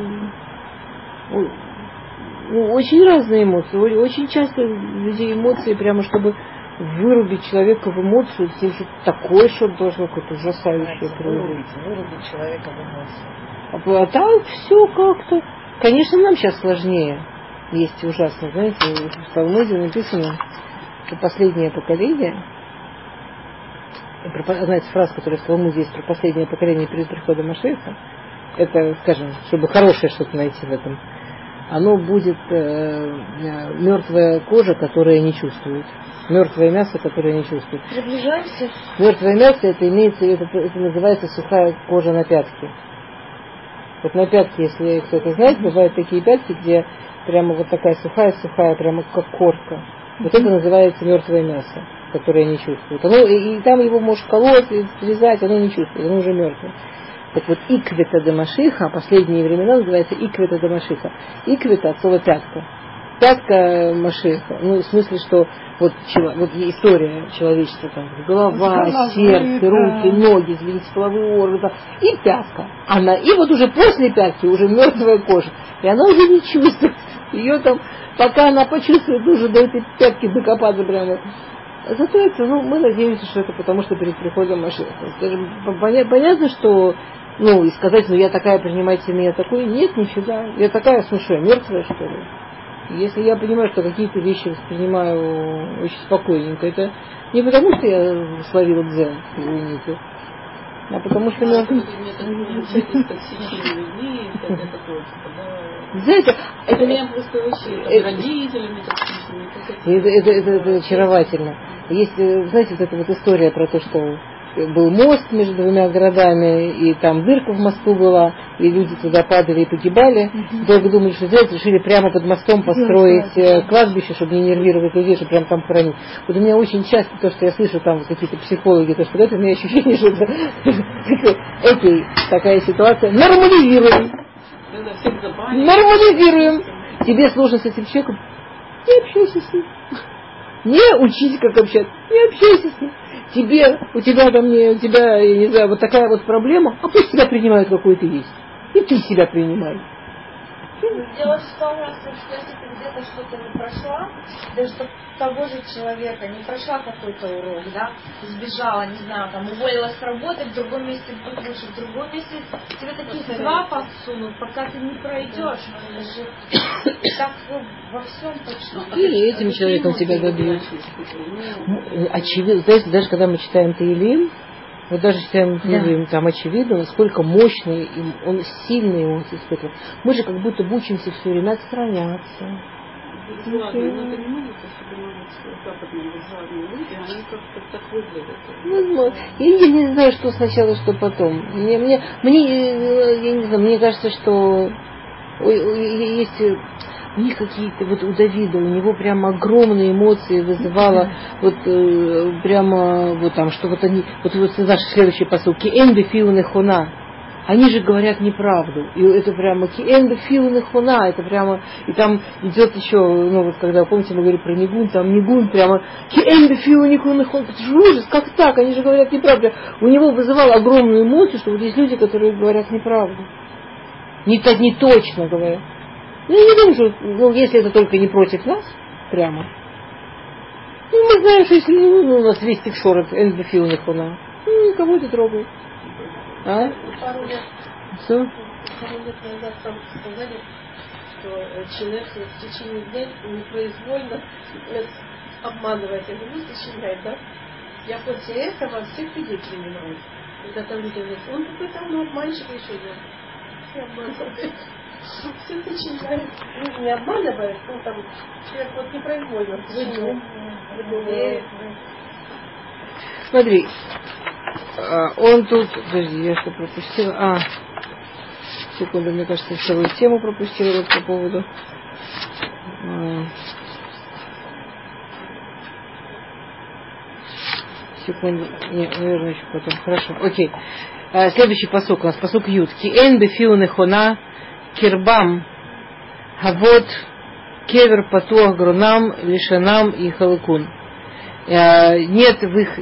Ну, очень разные эмоции. Очень часто у людей эмоции прямо, чтобы вырубить человека в эмоцию, тем, что такое, что должно какое-то ужасающее вырубить, вырубить человека в эмоции. А, а так все как-то. Конечно, нам сейчас сложнее. Есть ужасно, знаете, в Талмуде написано, что последнее поколение, одна из фраз, которая в Талмуде есть про последнее поколение перед приходом Машеха, это, скажем, чтобы хорошее что-то найти в этом, оно будет э, мертвая кожа, которая не чувствует. Мертвое мясо, которое не чувствует. Приближаемся. Мертвое мясо, это имеется, это, это называется сухая кожа на пятке. Вот на пятке, если кто-то знает, бывают такие пятки, где прямо вот такая сухая-сухая, прямо как корка. Вот это называется мертвое мясо, которое не чувствует. Оно, и, и там его можешь колоть, срезать, оно не чувствует, оно уже мертвое. Так вот, иквета де Машиха, последние времена называется иквета де Машиха. Иквета от слова пятка. Пятка Машиха. Ну, в смысле, что вот, вот история человечества, там, голова, головы, сердце, руки, да. Ноги, извините, половые органы, и пятка. Она, и вот уже после пятки уже мертвая кожа. И она уже не чувствует. Ее там, пока она почувствует, уже до этой пятки докопаться прямо. Зато это, ну, мы надеемся, что это потому, что перед приходом Машиха. Понятно, что, ну, и сказать, ну, я такая, принимайте меня такой, нет, нифига. Я такая, слушай, мертвая, что ли? Если я понимаю, что какие-то вещи воспринимаю очень спокойненько, это не потому, что я словила дзен, извините, а потому что... А мне... Знаете, это... У меня просто очень... Это... Родителями токсичными. Это, это, это, это очаровательно. Есть, знаете, вот эта вот история про то, что был мост между двумя городами, и там дырка в мосту была, и люди туда падали и погибали. Mm-hmm. Долго думали, что сделать, решили прямо под мостом построить mm-hmm. кладбище, чтобы не нервировать людей, чтобы прямо там хоронить. Вот у меня очень часто то, что я слышу там какие-то психологи, то, что это у меня ощущение, что это окей, такая ситуация. Нормализируем. Нормализируем. Тебе сложно с этим человеком, не общайся с ним. Не учись, как общаться, не общайся с ним. Тебе, у тебя там не, у тебя, я не знаю, вот такая вот проблема, а пусть тебя принимают, какой ты есть. И ты себя принимай. Дело в том, что если ты где-то что-то не прошла, даже того же человека не прошла какой-то урок, да, сбежала, не знаю, там уволилась с работы, в другом месте будет лучше, в другом месте тебе такие дела подсунут, пока ты не пройдешь. Это же так во всем почти. И этим человеком тебя добьют. Очевидно, знаете, даже когда мы читаем Таилим, вот даже читаем Таилим, да. Там очевидно, насколько мощный, он сильный эмоции испытывает. Мы же как будто бы учимся все время отстраняться. Ну, я не знаю, что сначала, что потом. Мне, мне, мне, я не знаю, мне кажется, что есть у них какие-то, вот у Давида, у него прямо огромные эмоции вызывало, вот э, прямо вот там, что вот они, вот, вот наши следующие посылки, энды фиуны хуна. Они же говорят неправду. И это прямо киэнда филны хуна, это прямо, и там идет еще, ну вот когда, помните, мы говорили про Нигун, там Нигун прямо киэнда филны хуна, это же ужас, как так, они же говорят неправду. У него вызывало огромную эмоцию, что вот есть люди, которые говорят неправду. Не, так, не точно говорят. Ну, я не думаю, что, ну, если это только не против нас, прямо. Ну, мы знаем, что если ну, у нас весь тикшор энда филны хуна, ну, никого не трогают. А? Пару лет, Все? пару лет назад там сказали, что человек в течение дня непроизвольно обманывает. Я говорю, ну сочиняет, да? Я после этого всех людей принимаю. Когда там люди говорят, он какой-то ну, обманщик еще я. Я обманываю. Все сочиняют. Ну, не обманывает, ну там человек вот непроизвольно сочиняет. Смотри. Он тут, подожди, я что пропустила? А, секунду, мне кажется, целую тему пропустила вот по поводу. А, секунду, не, наверное, еще потом. Хорошо, окей. А, следующий пасук у нас, пасук Юд. Киэн бефиуны хона кирбам хавот кевер патуах грунам лишанам и халыкун. Нет в их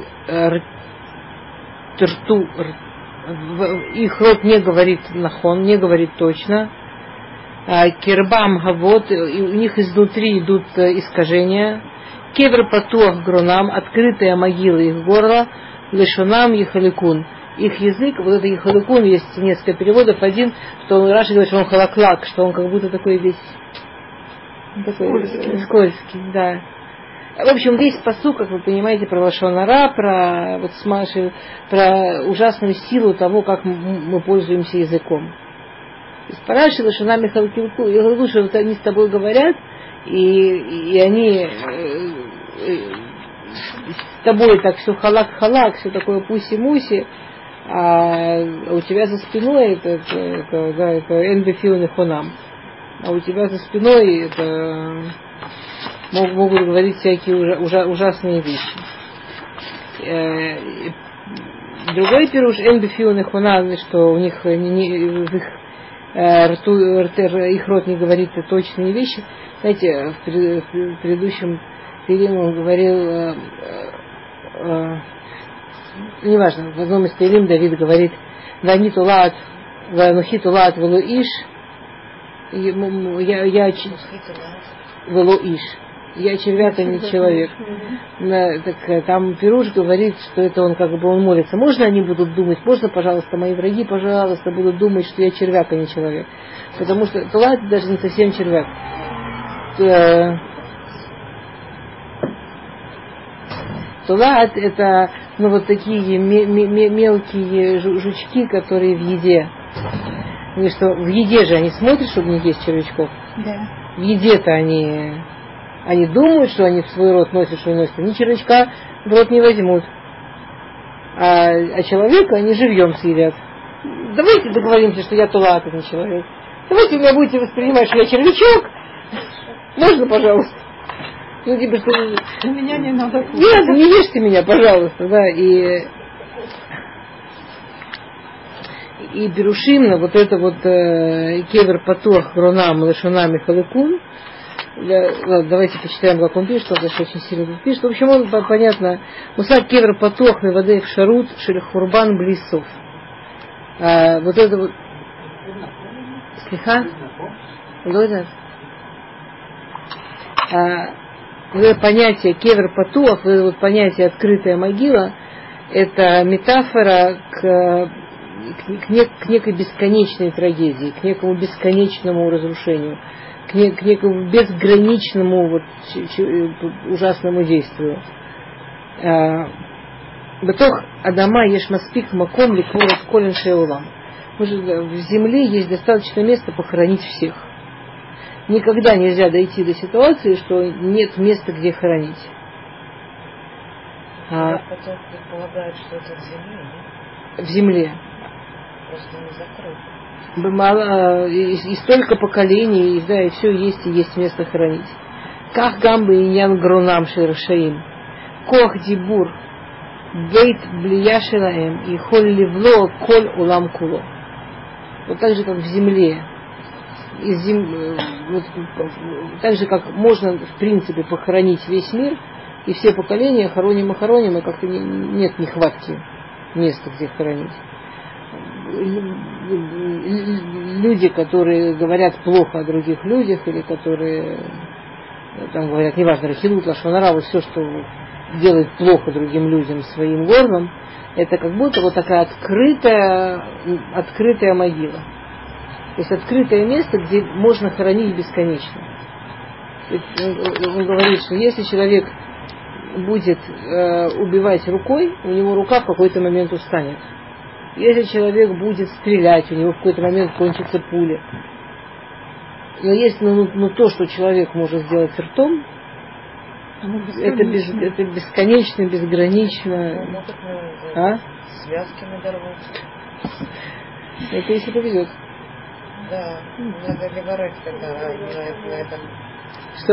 рту, их рот не говорит нахон, не говорит точно. Кирбам гавот, и у них изнутри идут искажения. Кевер патуах грунам, открытая могила их горла, лешунам ехаликун. Их язык, вот это ехаликун, есть несколько переводов. Один, что он Раши говорит, что он халаклак, что он как будто такой весь такой скользкий, скользкий, да. В общем, весь пасук, как вы понимаете, про лашон ара, про вот с Машей, про ужасную силу того, как мы пользуемся языком. То есть параши лашонами халкилку, и лучше вот они с тобой говорят, и, и они э, э, с тобой так все халак-халак, все такое пуси-муси, а у тебя за спиной это, это, это, да, это энбефилный хонам, а у тебя за спиной это могут говорить всякие ужа, ужасные вещи. Другой пируш энбефилный хонам, что у них не, в их рту, их рот не говорит точные вещи. Знаете, в предыдущем Таилим он говорил, э, э, неважно, в одном из Таилим Давид говорит, «Вани тулат, ванухи тулат велуиш», я, я велуиш, я червяк, а не человек. Так, там Пируш говорит, что это он как бы он молится. Можно они будут думать, можно, пожалуйста, мои враги, пожалуйста, будут думать, что я червяк, а не человек. Потому что тулат даже не совсем червяк. э, Тулат это ну, вот такие мелкие жучки, которые в еде. И что в еде же они смотрят, чтобы не есть червячков. Да. В еде-то они, они думают, что они в свой рот носят, что носят. Они червячка в рот не возьмут. А, а человека они живьем съедят. Давайте договоримся, что я Тулат, а не человек. Давайте вы меня будете воспринимать, что я червячок. Можно, пожалуйста? Ну, типа, что... Меня не надо кушать. Нет, не ешьте меня, пожалуйста, да, и... И Берушимна, вот это вот э, кевер патох, гронам, лашонам и халыкун, да, давайте почитаем, как он пишет, он даже очень сильно тут пишет. В общем, он, понятно, мусак кевер патох, мевадеев шарут, шельхурбан блисов. А, вот это вот... Слиха? Лойда? А, вот это понятие кевер патуах, вот это вот понятие открытая могила, это метафора к, к, к, нек, к некой бесконечной трагедии, к некому бесконечному разрушению, к, не, к некому безграничному вот, ч, ч, ужасному действию. Бетох Адама ешмаспик маком ликворот колен шеулам. В земле есть достаточно места похоронить всех. Никогда нельзя дойти до ситуации, что нет места, где хоронить. А потом предполагают, что это в земле, нет? В земле. Просто не закрыто. И, и столько поколений, и, да, и все есть, и есть место хоронить. Ках гамбы и ян гронам шершаим. Кох дибур. Бейт блияшилаем. И холь ливло коль улам куло. Вот так же, как в земле. Из зем... вот, так же, как можно, в принципе, похоронить весь мир, и все поколения хороним и хороним, и как-то не, нет нехватки места, где хоронить. Люди, которые говорят плохо о других людях, или которые там говорят, неважно, рахилут, лашонара, вот все, что делает плохо другим людям своим горлом, это как будто вот такая открытая, открытая могила. То есть открытое место, где можно хоронить бесконечно. Он, он говорит, что если человек будет э, убивать рукой, у него рука в какой-то момент устанет. Если человек будет стрелять, у него в какой-то момент кончится пуля. Но если ну, ну, то, что человек может сделать ртом, это, без, это бесконечно, безгранично. Ну, могут на, а? связки надорвать. Это если повезет. Да, надо леворать тогда на, на этом. Что?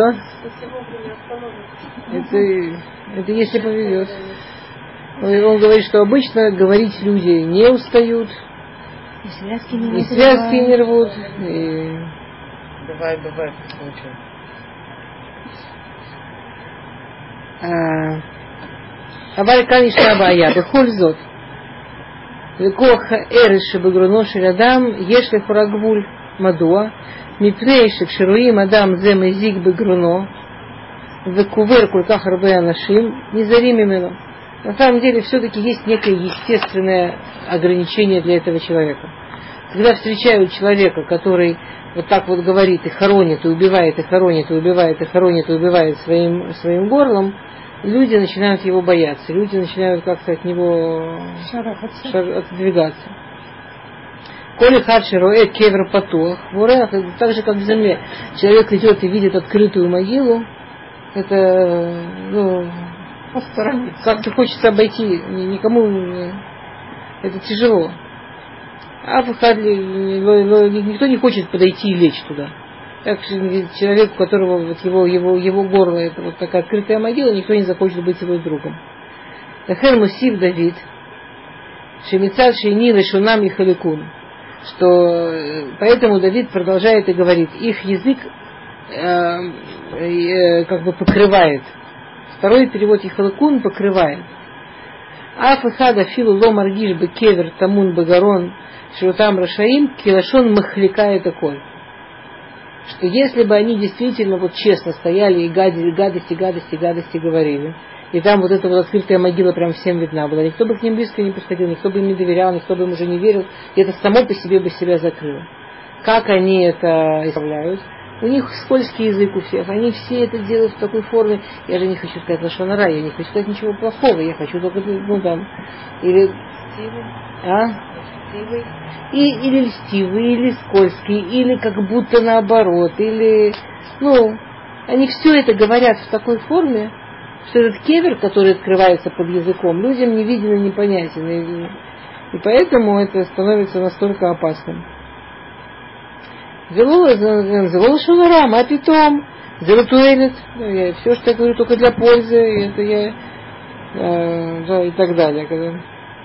Это, это если повезет. Он, он говорит, что обычно говорить люди не устают, и связки не, и связки не рвут. И... Бывает, бывает случай. אבל כאן ישנה בעיה, בכל זאת, לכוח הערך שבגרונו של אדם יש לכאורה גבול. מדוע? מפני שכשרואים אדם זה מזיק בגרונו וקובר כל כך הרבה אנשים, נזהרים ממנו. На самом деле все-таки есть некое естественное ограничение для этого человека. Когда встречают человека, который вот так вот говорит и хоронит, и убивает, и хоронит, и убивает, и хоронит, и убивает своим, своим горлом, люди начинают его бояться, люди начинают как-то от него шар, отодвигаться. Коли хадшироэ кевер патуах, так же как в земле. Человек идет и видит открытую могилу, это, ну, как-то хочется обойти, никому это тяжело. А никто не хочет подойти и лечь туда. Так человек, у которого вот его, его, его горло, это вот такая открытая могила, никто не захочет быть его другом. Дахер Мусив Давид, Шемицад Шейни Лешунам и Халикун, что поэтому Давид продолжает и говорит, их язык э, э, как бы покрывает. Второй перевод Ихалакун покрывает. Афахада филу ло маргиш бы кевер тамун багарон шрутам рашаим килашон махликая такой. Что если бы они действительно вот честно стояли и гадили, гадости, гадости, гадости говорили, и там вот эта вот открытая могила прям всем видна была, никто бы к ним близко не подходил, никто бы им не доверял, никто бы им уже не верил, и это само по себе бы себя закрыло. Как они это исправляют? У них скользкий язык у всех. Они все это делают в такой форме. Я же не хочу сказать лашон ара, я не хочу сказать ничего плохого. Я хочу только, ну там, или... Льстивый. А? Льстивый. И, или льстивый, или скользкий, или как будто наоборот, или... Ну, они все это говорят в такой форме, что этот кевер, который открывается под языком, людям не виден и непонятен. И, и поэтому это становится настолько опасным. Зело шунарам, а питом, зело туэлит. Все, что я говорю, только для пользы, это я, э, да, и так далее. Когда...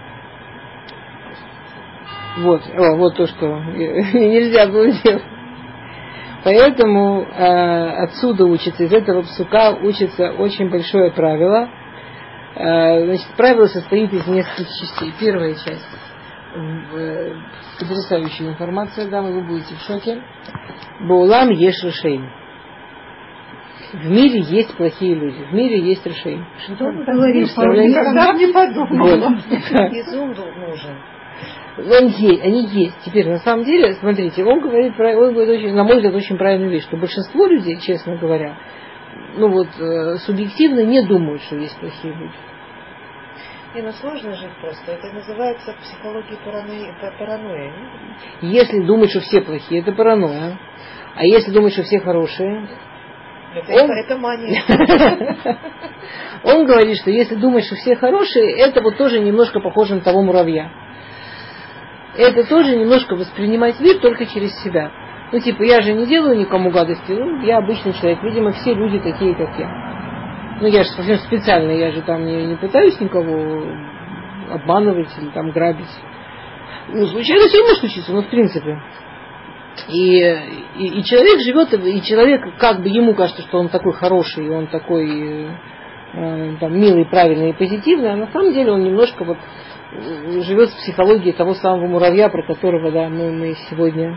Вот, о, вот то, что нельзя было делать. Поэтому э, отсюда учится, из этого псука учится очень большое правило. Э, значит, правило состоит из нескольких частей. Первая часть. Э, потрясающая информация, да, вы будете в шоке. Баулам еш решейм. В мире есть плохие люди, в мире есть решейм. Что ты говоришь? Никогда не подумала. Изум нужен. Он есть, они есть. Теперь, на самом деле, смотрите, он говорит, он говорит очень, на мой взгляд, очень правильную вещь, что большинство людей, честно говоря, ну вот, э, субъективно не думают, что есть плохие люди. Не, ну сложно жить просто. Это называется психология паранойи, паранойя. Если думать, что все плохие, это паранойя. А если думать, что все хорошие, это, он... это мания. Он говорит, что если думать, что все хорошие, это вот тоже немножко похоже на того муравья. Это тоже немножко воспринимать мир только через себя. Ну, типа, я же не делаю никому гадости, ну, я обычный человек. Видимо, все люди такие, как я. Ну, я же совсем специально, я же там не, не пытаюсь никого обманывать или там грабить. Ну, случайно все может случиться, но в принципе. И, и, и человек живет, и человек, как бы ему кажется, что он такой хороший, он такой э, там, милый, правильный и позитивный, а на самом деле он немножко вот живет в психологии того самого муравья, про которого, да, мы, мы сегодня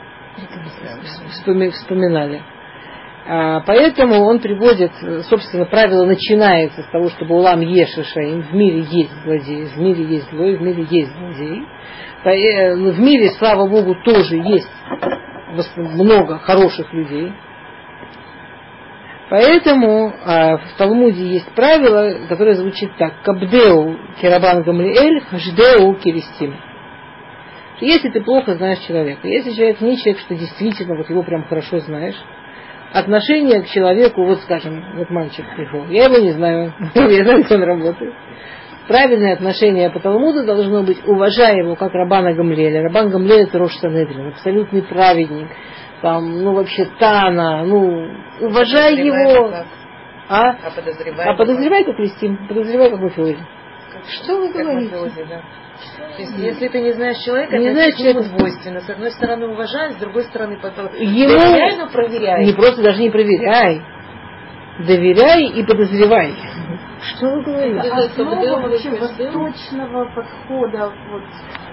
вспоминали. А, поэтому он приводит, собственно, правило начинается с того, что Баулам еш решейм, в мире есть злодей, в мире есть злой, в мире есть злодей. В мире, слава Богу, тоже есть много хороших людей. Поэтому а, в Талмуде есть правило, которое звучит так: Кабдеу керабан гамлиэль, хаждеу керестим. Если ты плохо знаешь человека, если человек не человек, что действительно вот его прям хорошо знаешь, отношение к человеку, вот скажем, вот мальчик пришел, я его не знаю, я знаю, как он работает. Правильное отношение по Талмуду должно быть: уважай его как Рабана Гамлиэля. Рабан Гамлиэль — это рош Санедрин, абсолютный праведник. Там, ну, вообще Тана, ну, уважай его. А? А подозревай. А подозревай, как листим, подозревай, как мафиози. Что вы говорите? Мафиози, да. То есть, если ты не знаешь человека, не это знаешь к нему человека двойственно. С одной стороны уважай, с другой стороны потом ему доверяй, но проверяй. Не просто даже не проверяй. Доверяй и подозревай. Что вы говорите? Это основа вообще восточного подхода. Вот.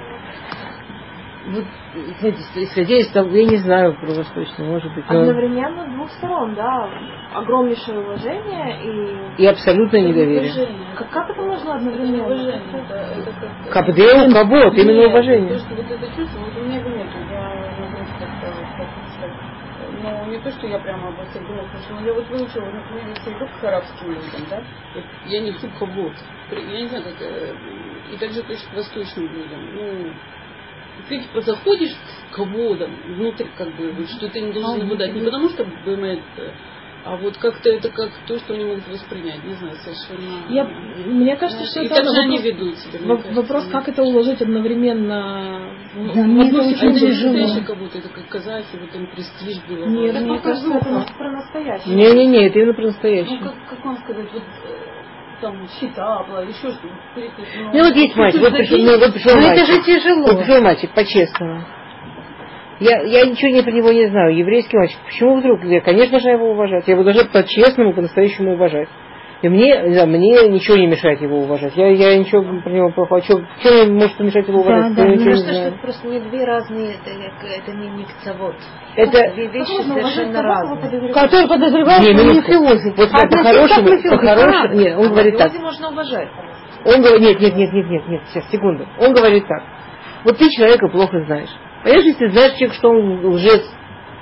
Вот, знаете, исходя из того, я не знаю про восточное, может быть. Но... Одновременно с двух сторон, да. Огромнейшее уважение и... И абсолютное недоверие. Как, как это можно одновременно? Уважение, да, это как... Кабдеу, кабот, именно Нет, уважение. То, что вот это чувство, вот у меня его нету. Я, наоборот, как-то, как сказать, ну, не то, что я прямо обо всех думаю, потому что я вот выучила, например, если иду к арабским людям, да, вот я несу кабот. Я не знаю, как... И также точно к восточным людям. Ну, ты типа заходишь с каводом внутрь, как бы, вот, что ты не должен ему дать. Не потому что бывает, а вот как-то это как то, что они могут воспринять. Не знаю, совершенно. Я, мне кажется, что и это также вопрос, они ведут себя. Вопрос, кажется, как это уложить одновременно да, в мне одну это секунду. очень это тяжело. настоящие кого-то, это как казахи, вот им престиж было. Нет, это мне кажется, это показуха. про настоящее. Не-не-не, это именно про настоящее. Ну, как, как вам сказать, вот там счета, еще что-то. Ну, вот есть мальчик, вот пришел, ну, вот пришел Но мальчик. это же тяжело. Вот пришел мальчик, по-честному. Я, я ничего не про него не знаю. Еврейский мальчик. Почему вдруг? Я, конечно же, его уважать. Я его даже по-честному, по-настоящему уважать. И мне, не знаю, мне ничего не мешает его уважать. Я, я ничего про него плохого. Что, что может помешать его уважать? Да, я да, ничего ну, не Что, знаю. что это просто не две разные, это, это не микцавод. Это Две вещи совершенно разные. Который подозревает Не, в минутку. мафиози. Вот А по-хорошему, относиться к по-хорошему, мафиози. нет, он говорит так. Мафиози можно уважать. Он говорит, нет, нет, нет, нет, нет, нет, сейчас, секунду. Он говорит так. Вот ты человека плохо знаешь. Понимаешь, если ты знаешь человека, что он лжец,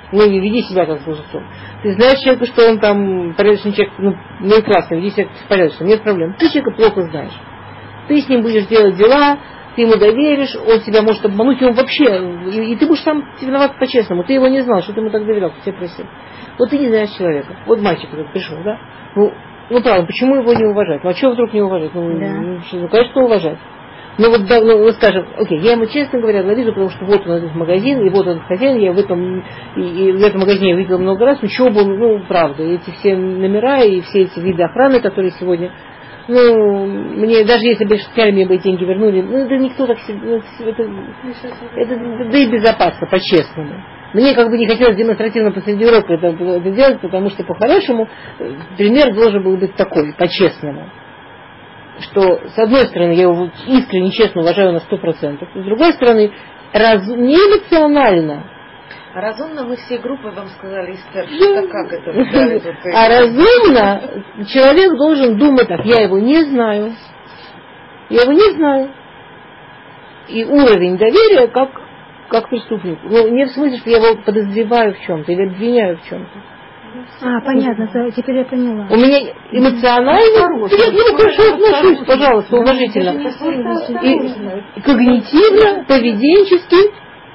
Ну, и веди себя как должностью. Ты знаешь человека, что он там порядочный человек, ну, ну и классно, веди себя порядочно, нет проблем. Ты человека плохо знаешь. Ты с ним будешь делать дела, ты ему доверишь, он тебя может обмануть, и он вообще, и, и ты будешь сам виноват по-честному. Ты его не знал, что ты ему так доверял, ты тебя просил. Вот ты не знаешь человека. Вот мальчик этот пришел, да? Ну, ну правда, почему его не уважать? Ну, а что вдруг не уважать? Ну, Да. ну, ну конечно, уважать. Ну вот, да, ну, вот скажем, окей, я ему, честно говоря, вижу, потому что вот он этот магазин, и вот этот хозяин, я в этом, и, и в этом магазине я видел много раз, ну чего бы, ну правда, эти все номера и все эти виды охраны, которые сегодня, ну, мне, даже если бы специально мне бы эти деньги вернули, ну это никто так себе, ну, это, это, да и безопасно, по-честному. Мне как бы не хотелось демонстративно посреди урока это, это делать, потому что по-хорошему пример должен был быть такой, по-честному. Что, с одной стороны, я его искренне, честно уважаю на сто процентов, с другой стороны, раз... не эмоционально. А разумно мы все группы вам сказали, Эстер, что как это? А разумно человек должен думать так, я его не знаю, я его не знаю. И уровень доверия как, как преступник. Ну, не в смысле, что я его подозреваю в чем-то или обвиняю в чем-то. А, понятно, теперь я поняла. У меня эмоционально, я к нему хорошо отношусь, пожалуйста, уважительно. И когнитивно, поведенчески,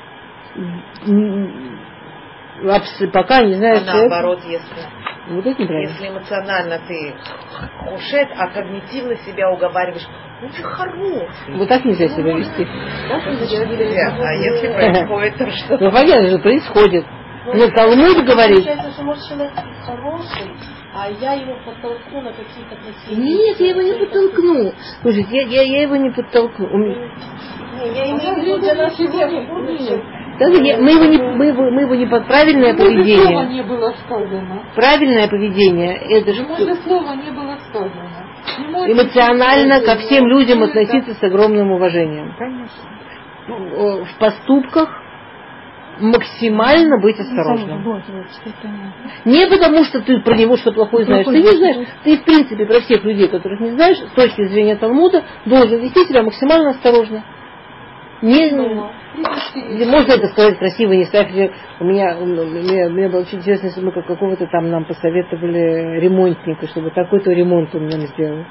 пока не знаю, что. А наоборот, если, вот это если эмоционально ты хушет, а когнитивно себя уговариваешь, ну ты хороший. Вот так нельзя себя вести. А если происходит, то что? Ну понятно же, происходит. Но Талмуд говорит... Получается, что может человек хороший, а я его подтолкну на какие-то плохие... Нет, я его не подтолкну. Слушайте, я, я, я его не подтолкну. Не, я имею в виду для нас всех в будущем. Мы его не, мы его, мы его не под правильное поведение. Не было сказано. Правильное поведение, это что... Ему слова не было сказано. Эмоционально ко всем людям относиться с огромным уважением. Конечно. В поступках максимально быть осторожным. Не потому, что ты про него что-то плохое знаешь. Ты не знаешь. Ты, в принципе, про всех людей, которых не знаешь, с точки зрения Талмуда, должен вести себя максимально осторожно. Не, можно это сказать красиво, не ставь. У меня, у меня, у меня было очень интересно, если мы какого-то там нам посоветовали ремонтника, чтобы такой-то ремонт он нам сделал.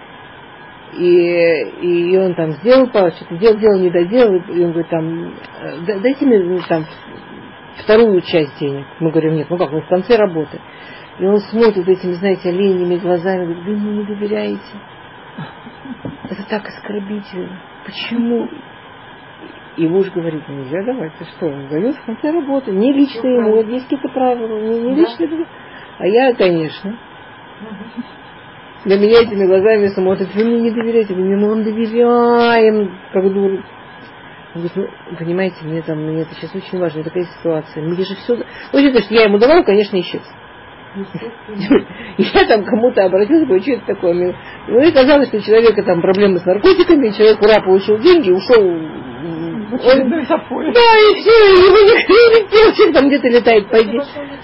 И, и он там сделал, что-то делал, делал, не доделал, и он говорит, там, дайте мне там вторую часть денег. Мы говорим, нет, ну как, мы в конце работы. И он смотрит этими, знаете, оленями глазами, говорит, вы мне не доверяете. Это так оскорбительно. Почему? И муж говорит, нельзя давать, ты что, он дает в конце работы, не лично ему, вот есть какие-то правила, не, не лично. Да. А я, конечно. На меня этими глазами смотрят, вы мне не доверяете, вы мне вам доверяем, как дуры. Он говорит, ну, понимаете, мне там, мне это сейчас очень важно, такая ситуация. Мне же все... Очень, что я ему давала, конечно, исчез. Я там кому-то обратилась, говорю, что это такое? Ну, и казалось, что у человека там проблемы с наркотиками, человек, ура, получил деньги, ушел... Он... Да, и все, его никто не летел, человек там где-то летает, пойди.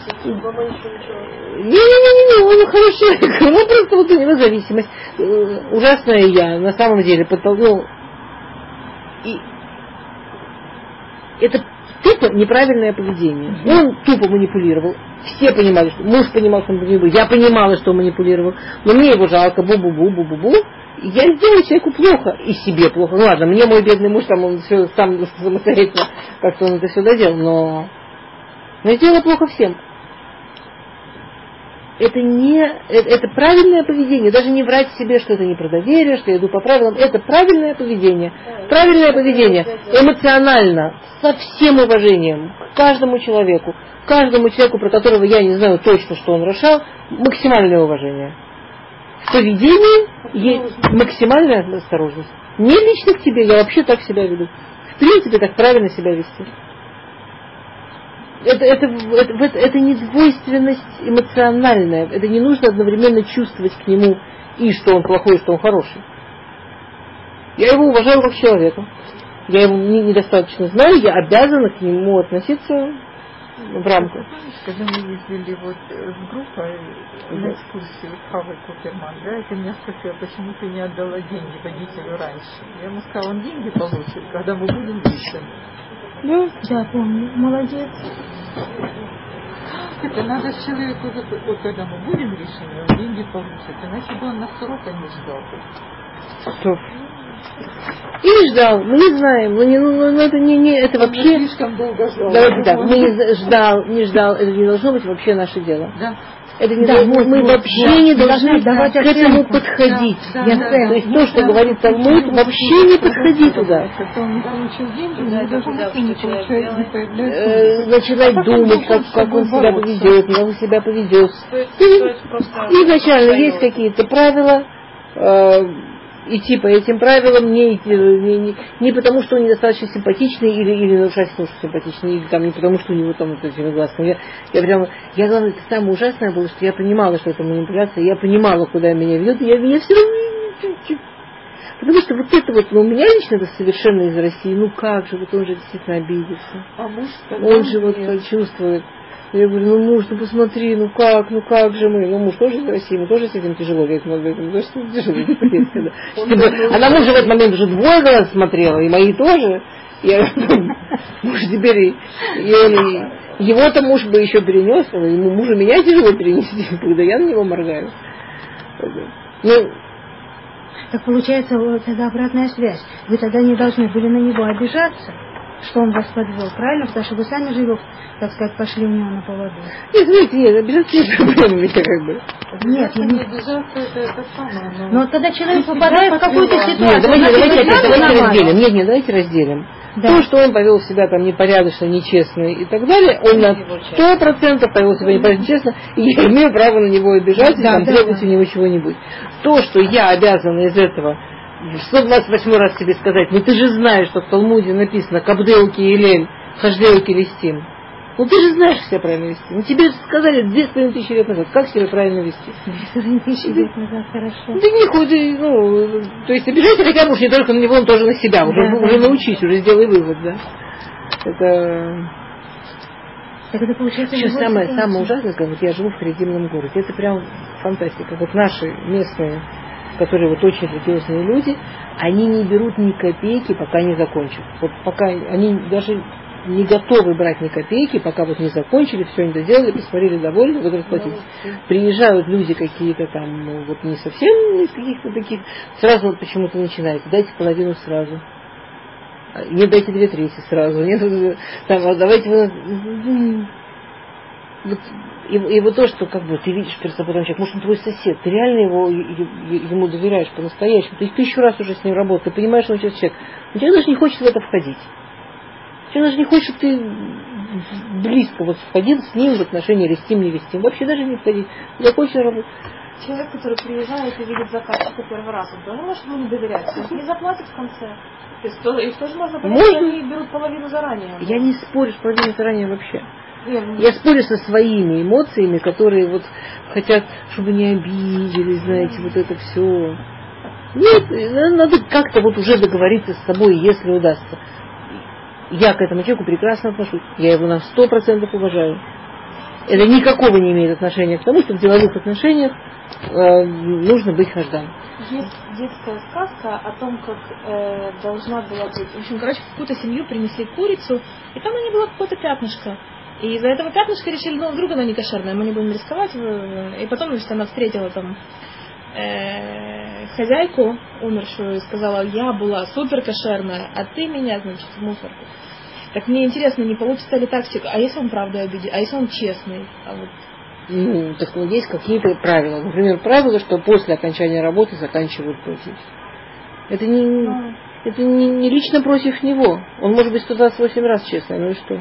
Не-не-не, он хорошо, ну просто вот у него зависимость. Ужасная я, на самом деле, подтолкнул. И это тупо неправильное поведение. Он тупо манипулировал. Все понимали, что муж понимал, что он манипулировал. Я понимала, что он манипулировал. Но мне его жалко, бу-бу-бу-бу-бу-бу. Я сделала человеку плохо, и себе плохо. Ну ладно, мне мой бедный муж там, он все сам самостоятельно как-то он это все доделал, но, но я сделала плохо всем. Это не, это, это правильное поведение, даже не врать себе, что это не про доверие, что я иду по правилам, это правильное поведение. Правильное поведение, эмоционально, со всем уважением к каждому человеку, каждому человеку, про которого я не знаю точно, что он решал, максимальное уважение. В поведении есть максимальная осторожность. Не лично к тебе, я вообще так себя веду. В принципе, так правильно себя вести. Это, это, это, это не двойственность эмоциональная. Это не нужно одновременно чувствовать к нему и что он плохой, и что он хороший. Я его уважаю как человека. Я его недостаточно знаю, я обязана к нему относиться в рамках. Когда мы ездили вот с группой на экскурсию с Хавой Куперман, да, и ты меня спросила, почему ты не отдала деньги водителю раньше. Я ему сказала, он деньги получит, когда мы будем вместе. Да, да, помню. Молодец. Это надо человеку, вот когда мы будем решены, он деньги получит, иначе бы он на срока не ждал. Что? И не ждал, мы не знаем, мы не, ну, ну, это не, не это он вообще. Слишком долго ждал. Давайте так, мы не ждал, не ждал, это не должно быть вообще наше дело. Да. Это не да, должно, вот, мы вот, вообще вот, не должны давать к этому оценку. подходить. Да, Я да, знаю. То есть то, что говорит Талмуд, вообще не подходи туда. Когда он не получил деньги, Да, он даже да, не что человек получает, не делает. появляется. Э, начинать А думать, как, как он себя поведет, как он себя поведет. Стоит, стоит просто Изначально встает. есть какие-то правила, э, идти по этим правилам не, не, не, не потому, что он недостаточно симпатичный или, или нарушать потому, что симпатичный, или там, не потому, что у него там вот этими глазками. Я, я прямо, я главное, самое ужасное было, что я понимала, что это манипуляция, я понимала, куда меня ведет, и я, я все равно... Потому что вот это вот, ну, у меня лично это совершенно из России, ну как же, вот он же действительно обидится. А муж Он же вот чувствует. Я говорю, ну муж, ну посмотри, ну как, ну как же мы. Ну муж тоже из России, ему тоже с этим тяжело. Я говорю, ну да что тяжело. А на мужа в этот момент уже двое глаз смотрела, и мои тоже. Я муж теперь, и он, его-то муж бы еще перенес, ему мужа меня тяжело перенести, когда я на него моргаю. Ну, так получается, вот тогда обратная связь. Вы тогда не должны были на него обижаться, что он вас подвел, правильно? Потому что вы сами же его, так сказать, пошли у него на поводу. Нет, знаете, нет, обижаться не проблема у меня как бы. Нет, я не... обижаться, это, это самое. Но... Но когда человек попадает в какую-то ситуацию... Нет, давайте, давайте, значит, давайте, давайте нормально. разделим. Нет, нет, давайте разделим. Да. То, что он повел себя там непорядочно, нечестно и так далее, он на сто процентов повел себя непорядочно, нечестно, и я имею право на него обижать и Да, там, да, требовать да. у него чего-нибудь. То, что я обязана из этого в сто двадцать восьмой раз тебе сказать, ну ты же знаешь, что в Талмуде написано «Кабделки и лель, хажделки листим». Ну ты же знаешь, как себя правильно вести. Ну тебе сказали две с половиной тысячи лет назад, как себя правильно вести. Две с половиной тысячи лет назад, хорошо. Да не хоть, ну, то есть обижайся хотя бы уж не только на него, он тоже на себя. Уже, Да, уже да. научись, уже сделай вывод, да. Это... Так это получается... Еще любой самое, ситуации. самое ужасное, как вот я живу в харидимном городе. Это прям фантастика. Вот наши местные, которые вот очень религиозные люди, они не берут ни копейки, пока не закончат. Вот пока они даже не готовы брать ни копейки, пока вот не закончили, все не доделали, посмотрели, довольны, вот расплатились. Приезжают люди какие-то там, ну, вот не совсем из каких-то таких, сразу вот почему-то начинается, дайте половину сразу. Не дайте две трети сразу. Нет, там, а давайте вы... Вот, и, и вот то, что как бы ты видишь перед собой человек, может он твой сосед, ты реально его, ему доверяешь по-настоящему, ты тысячу раз уже с ним работал, ты понимаешь, что он сейчас человек, но тебе даже не хочется в это входить. Тебе даже не хочется, чтобы ты близко вот входил с ним в отношения листим, не листим. Вообще даже не входить. Я хочется работать. Человек, который приезжает и видит заказчика первый раз, он тоже может ему не доверять. То есть не заплатит в конце. То есть тоже, их тоже можно понять, Можно. что они берут половину заранее. Я не спорю с половиной заранее вообще. Нет, ну, Я спорю со своими эмоциями, которые вот хотят, чтобы не обидели, знаете, вот это все. Нет, надо как-то вот уже договориться с собой, если удастся. Я к этому человеку прекрасно отношусь. Я его на сто процентов уважаю. Это никакого не имеет отношения к тому, что в деловых отношениях э, нужно быть хаждан. есть детская сказка о том, как э, должна была быть... В общем, короче, в какую-то семью принесли курицу, и там на ней было какое-то пятнышко. И из-за этого пятнышка решили, ну, вдруг она не кошерная, мы не будем рисковать. И потом, значит, она встретила там э, хозяйку умершую и сказала, я была супер кошерная, а ты меня, значит, в мусорку. Так мне интересно, не получится ли так, а если он правда обидит, а если он честный? А вот... Ну, так вот есть какие-то правила. Например, правило, что после окончания работы заканчивают платить. Это не, а. это не, не лично против него. Он может быть сто двадцать восемь раз честный, ну и что?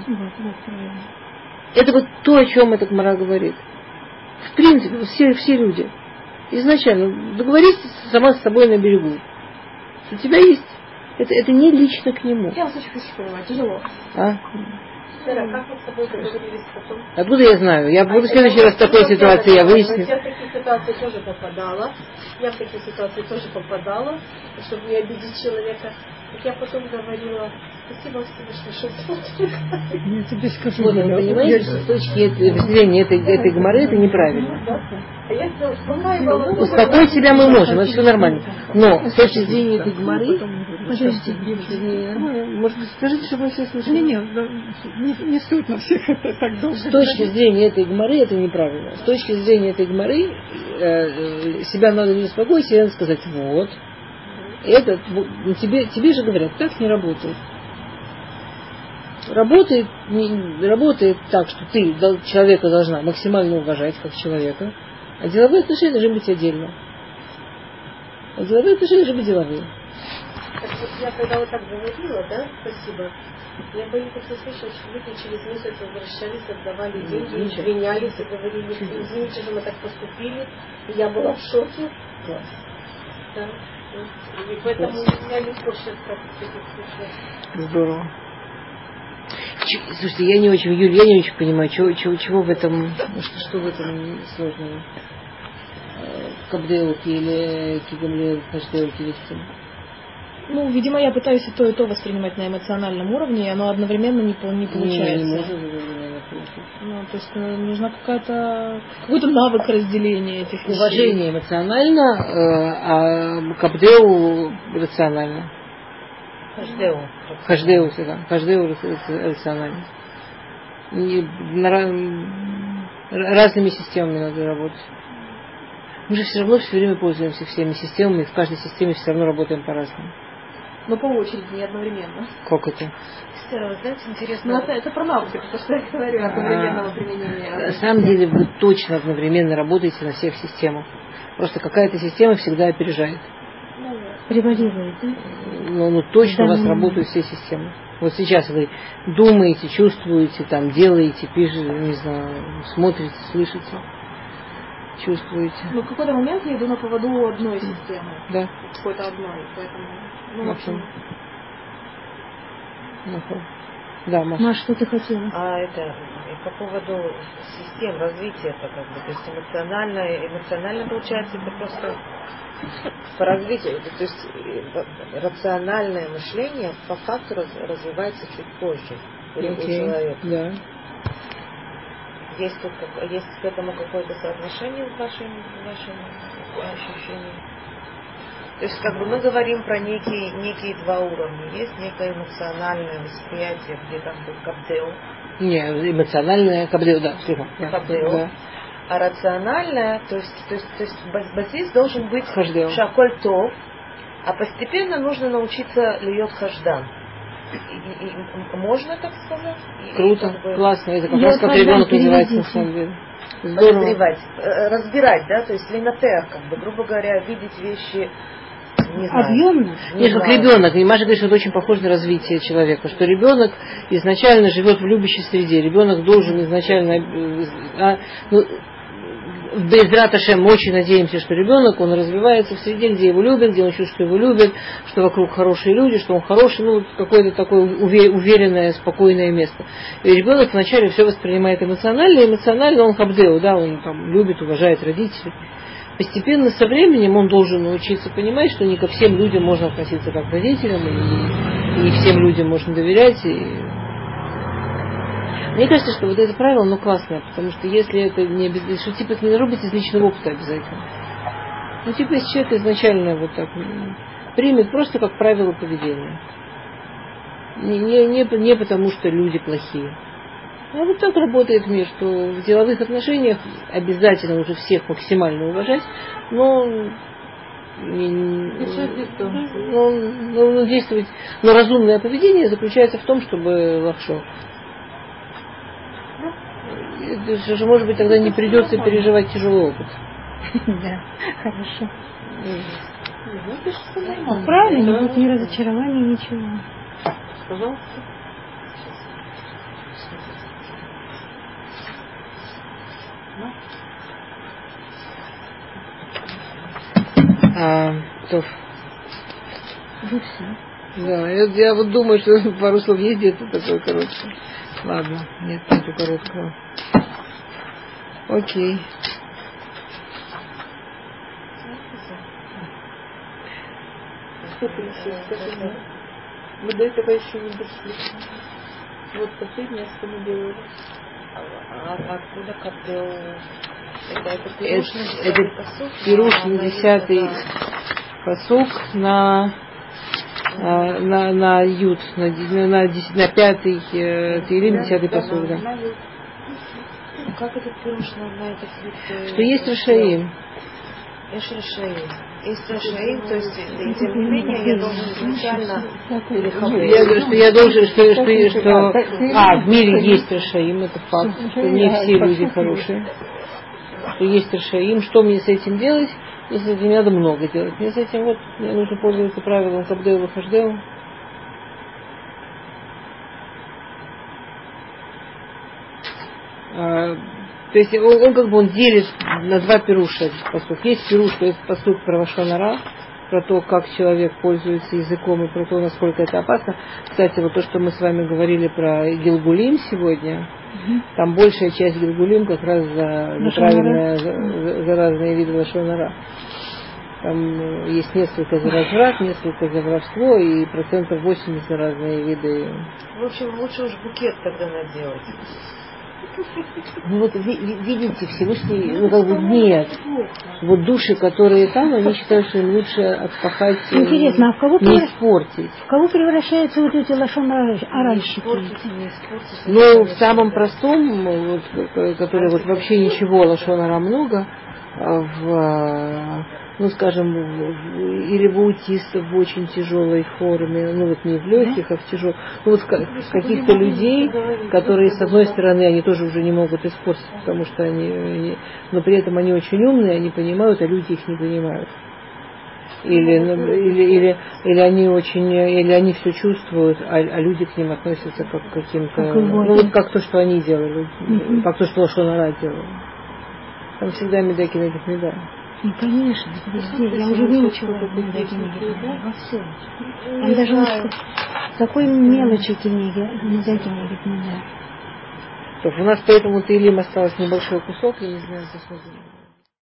Это вот то, о чем эта Гмара говорит. В принципе, все, все люди. Изначально договорись сама с собой на берегу. У тебя есть. Это, это не лично к нему. Я вас очень хорошо понимаю, тяжело. А? Сара, как вы с тобой договорились потом? Откуда я знаю? Я буду А в следующий это раз в такой вот ситуации, я я выясню. Я в такие ситуации тоже попадала. Я в такие ситуации тоже попадала, чтобы не обидеть человека. Так я потом говорила, спасибо, Всевышний, что Я тебе скажу, Вот, вы Галя, понимаете, что с точки зрения этой, этой гморы это неправильно. А я успокаивала. Успокоить себя мы можем, это все нормально. Но с точки зрения этой гморы Подожди. Может быть, скажите, чтобы мы все слышали? Не, не, не, не суть на всех это так долго. С точки зрения этой гмары это неправильно. С точки зрения этой гмары э, себя надо не успокоить, себе надо сказать, вот, это, ну, тебе, тебе же говорят, так не работает. Работает, не, работает так, что ты человека должна максимально уважать как человека, а деловые отношения должны быть отдельно. А деловые отношения должны быть деловые. Так вот я когда вот так говорила, да, спасибо, я боюсь, как я слышала, что люди через месяц возвращались, отдавали деньги, извинялись и говорили, извините, что мы так поступили, и я была в шоке. Класс. Да. И поэтому у меня легко сейчас как таких случаев. Здорово. Слушайте, я не очень, Юль, я не очень понимаю, чего, чего, чего в этом, что, что в этом сложного. Кабделки или кигамле, хашделки вести. Ну, видимо, я пытаюсь и то, и то воспринимать на эмоциональном уровне, и оно одновременно не, не получается. Не, не может одновременно получиться. Ну, то есть нужна какая-то, какой-то навык разделения этих вещей. Уважение эмоционально, а кабдеу рационально. Хашдеу. Хашдеу, да. Хашдеу рационально. Разными системами надо работать. Мы же все равно все время пользуемся всеми системами, и в каждой системе все равно работаем по-разному. Но по очереди, не одновременно. Как это? Знаете, интересно. Ну, это, это про навыки, то, что я говорю, одновременного применения. На самом деле вы точно одновременно работаете на всех системах. Просто какая-то система всегда опережает. Преваливает, да? Ну, ну точно у вас Да, работают все системы. Вот сейчас вы думаете, чувствуете, там, делаете, пишете, не знаю, смотрите, слышите. Чувствуете. Ну, в какой-то момент я иду на поводу одной системы. Да. Какой-то одной. Поэтому, ну, в общем. Да, Маша. Маш, что ты хотела? А это по поводу систем развития, это как бы, то есть эмоционально, эмоционально получается, это просто по развитию, то есть рациональное мышление по факту раз, развивается чуть позже у, okay. у человека. Да. Есть, тут, есть к этому какое-то соотношение в вашем, в вашем ощущении? То есть, как бы мы говорим про некие, некие два уровня. Есть некое эмоциональное восприятие, где там был кабдеу. Не, эмоциональное кабдеу, да, слегка. Кабдеу. Да. А рациональное, то есть, то есть, то есть базис должен быть шаколь тов, а постепенно нужно научиться льет хаждан. И, и, и, можно так сказать? Круто, и, как бы, классно. Это как раз как ребенок называется на самом деле. Здорово. Разбирать, разбирать, да, то есть линотех, как бы, грубо говоря, видеть вещи. Не знаю. Объемно? Не Нет, как ребенок. И Маша говорит, что это очень похоже на развитие человека. Что ребенок изначально живет в любящей среде. Ребенок должен изначально... А, ну, в Безрат Ашем мы очень надеемся, что ребенок, он развивается в среде, где его любят, где он чувствует, что его любят, что вокруг хорошие люди, что он хороший, ну, какое-то такое уверенное, спокойное место. И ребенок вначале все воспринимает эмоционально, и эмоционально он хабдеу, да, он там любит, уважает родителей. Постепенно со временем он должен научиться понимать, что не ко всем людям можно относиться как к родителям, и не всем людям можно доверять. И... Мне кажется, что вот это правило, оно классное, потому что если это не обязательно, что типа это не работает из личного опыта обязательно. Ну типа если человек изначально вот так примет просто как правило поведения. Не, не, не, не потому что люди плохие. А вот так работает мир, что в деловых отношениях обязательно уже всех максимально уважать, но не, но, но, но действовать. Но разумное поведение заключается в том, чтобы лахшо. Что, может быть, тогда не придется переживать тяжелый опыт. Да, хорошо. Правильно, не будет ни разочарования, ничего. Пожалуйста. А, то... Да, я, я вот думаю, что пару слов есть где-то такое короткое. Ладно, нет, нету короткого. Окей. Что ты еще скажи? Мы до этого еще не дошли. Вот последнее, что мы делали. А откуда кабдеу? Это, это пируш, это пируш на десятый пасук на а, на, на ют, на, на, десять, на пятый э, Теилим, десятый посуд. Да. Как этот пируш на, на этот ют? Что есть Рашаим. Есть Рашаим. Есть Рашаим, то есть, и тем не менее, я должен изначально или Я говорю, что я должен, что, что, что, а, в мире есть Рашаим, это факт, что не все люди хорошие. Что есть Рашаим, что мне с этим делать? Если с этим надо много делать. Мне с этим вот, мне нужно пользоваться правилом Кабдеу и Хашдеу. А, то есть он, он как бы он делит на два пируша этот пасук. Есть пируш, то есть пасук про лашон ара, про то, как человек пользуется языком и про то, насколько это опасно. Кстати, вот то, что мы с вами говорили про Гилгулим сегодня, mm-hmm. там большая часть Гилгулим как раз за, за, правильное, за, за, за разные виды лашон ара. Там есть несколько за разврат, несколько за воровство и процентов восемьдесят за разные виды. В общем, лучше уж букет тогда наделать. Ну вот видите, Всевышний, ну как бы нет. Вот души, которые там, они считают, что им лучше отпахать, интересно, а в кого не испортить. В кого превращаются вот эти лашон-аральщики? Ну, в самом простом, вот, который вот вообще ничего, лашон-ара много, в, ну скажем, или в аутистов в очень тяжелой форме, ну вот не в легких, а в тяжелых, ну вот каких-то людей, которые с одной стороны они тоже уже не могут испортить, потому что они, они но при этом они очень умные, они понимают, а люди их не понимают. Или, или, или, или они очень, или они все чувствуют, а, а люди к ним относятся как к каким-то, как ну вот как то, что они делали, mm-hmm. как то, что лашон ара делал. Там всегда медаки на этих медалях. Ну, конечно, везде. Я уже выучила медаки на этих медалях. Во всем. Там даже вот такой мелочи медаки на этих медалях. У нас поэтому Теилим осталось небольшой кусок, я не знаю, посмотрим.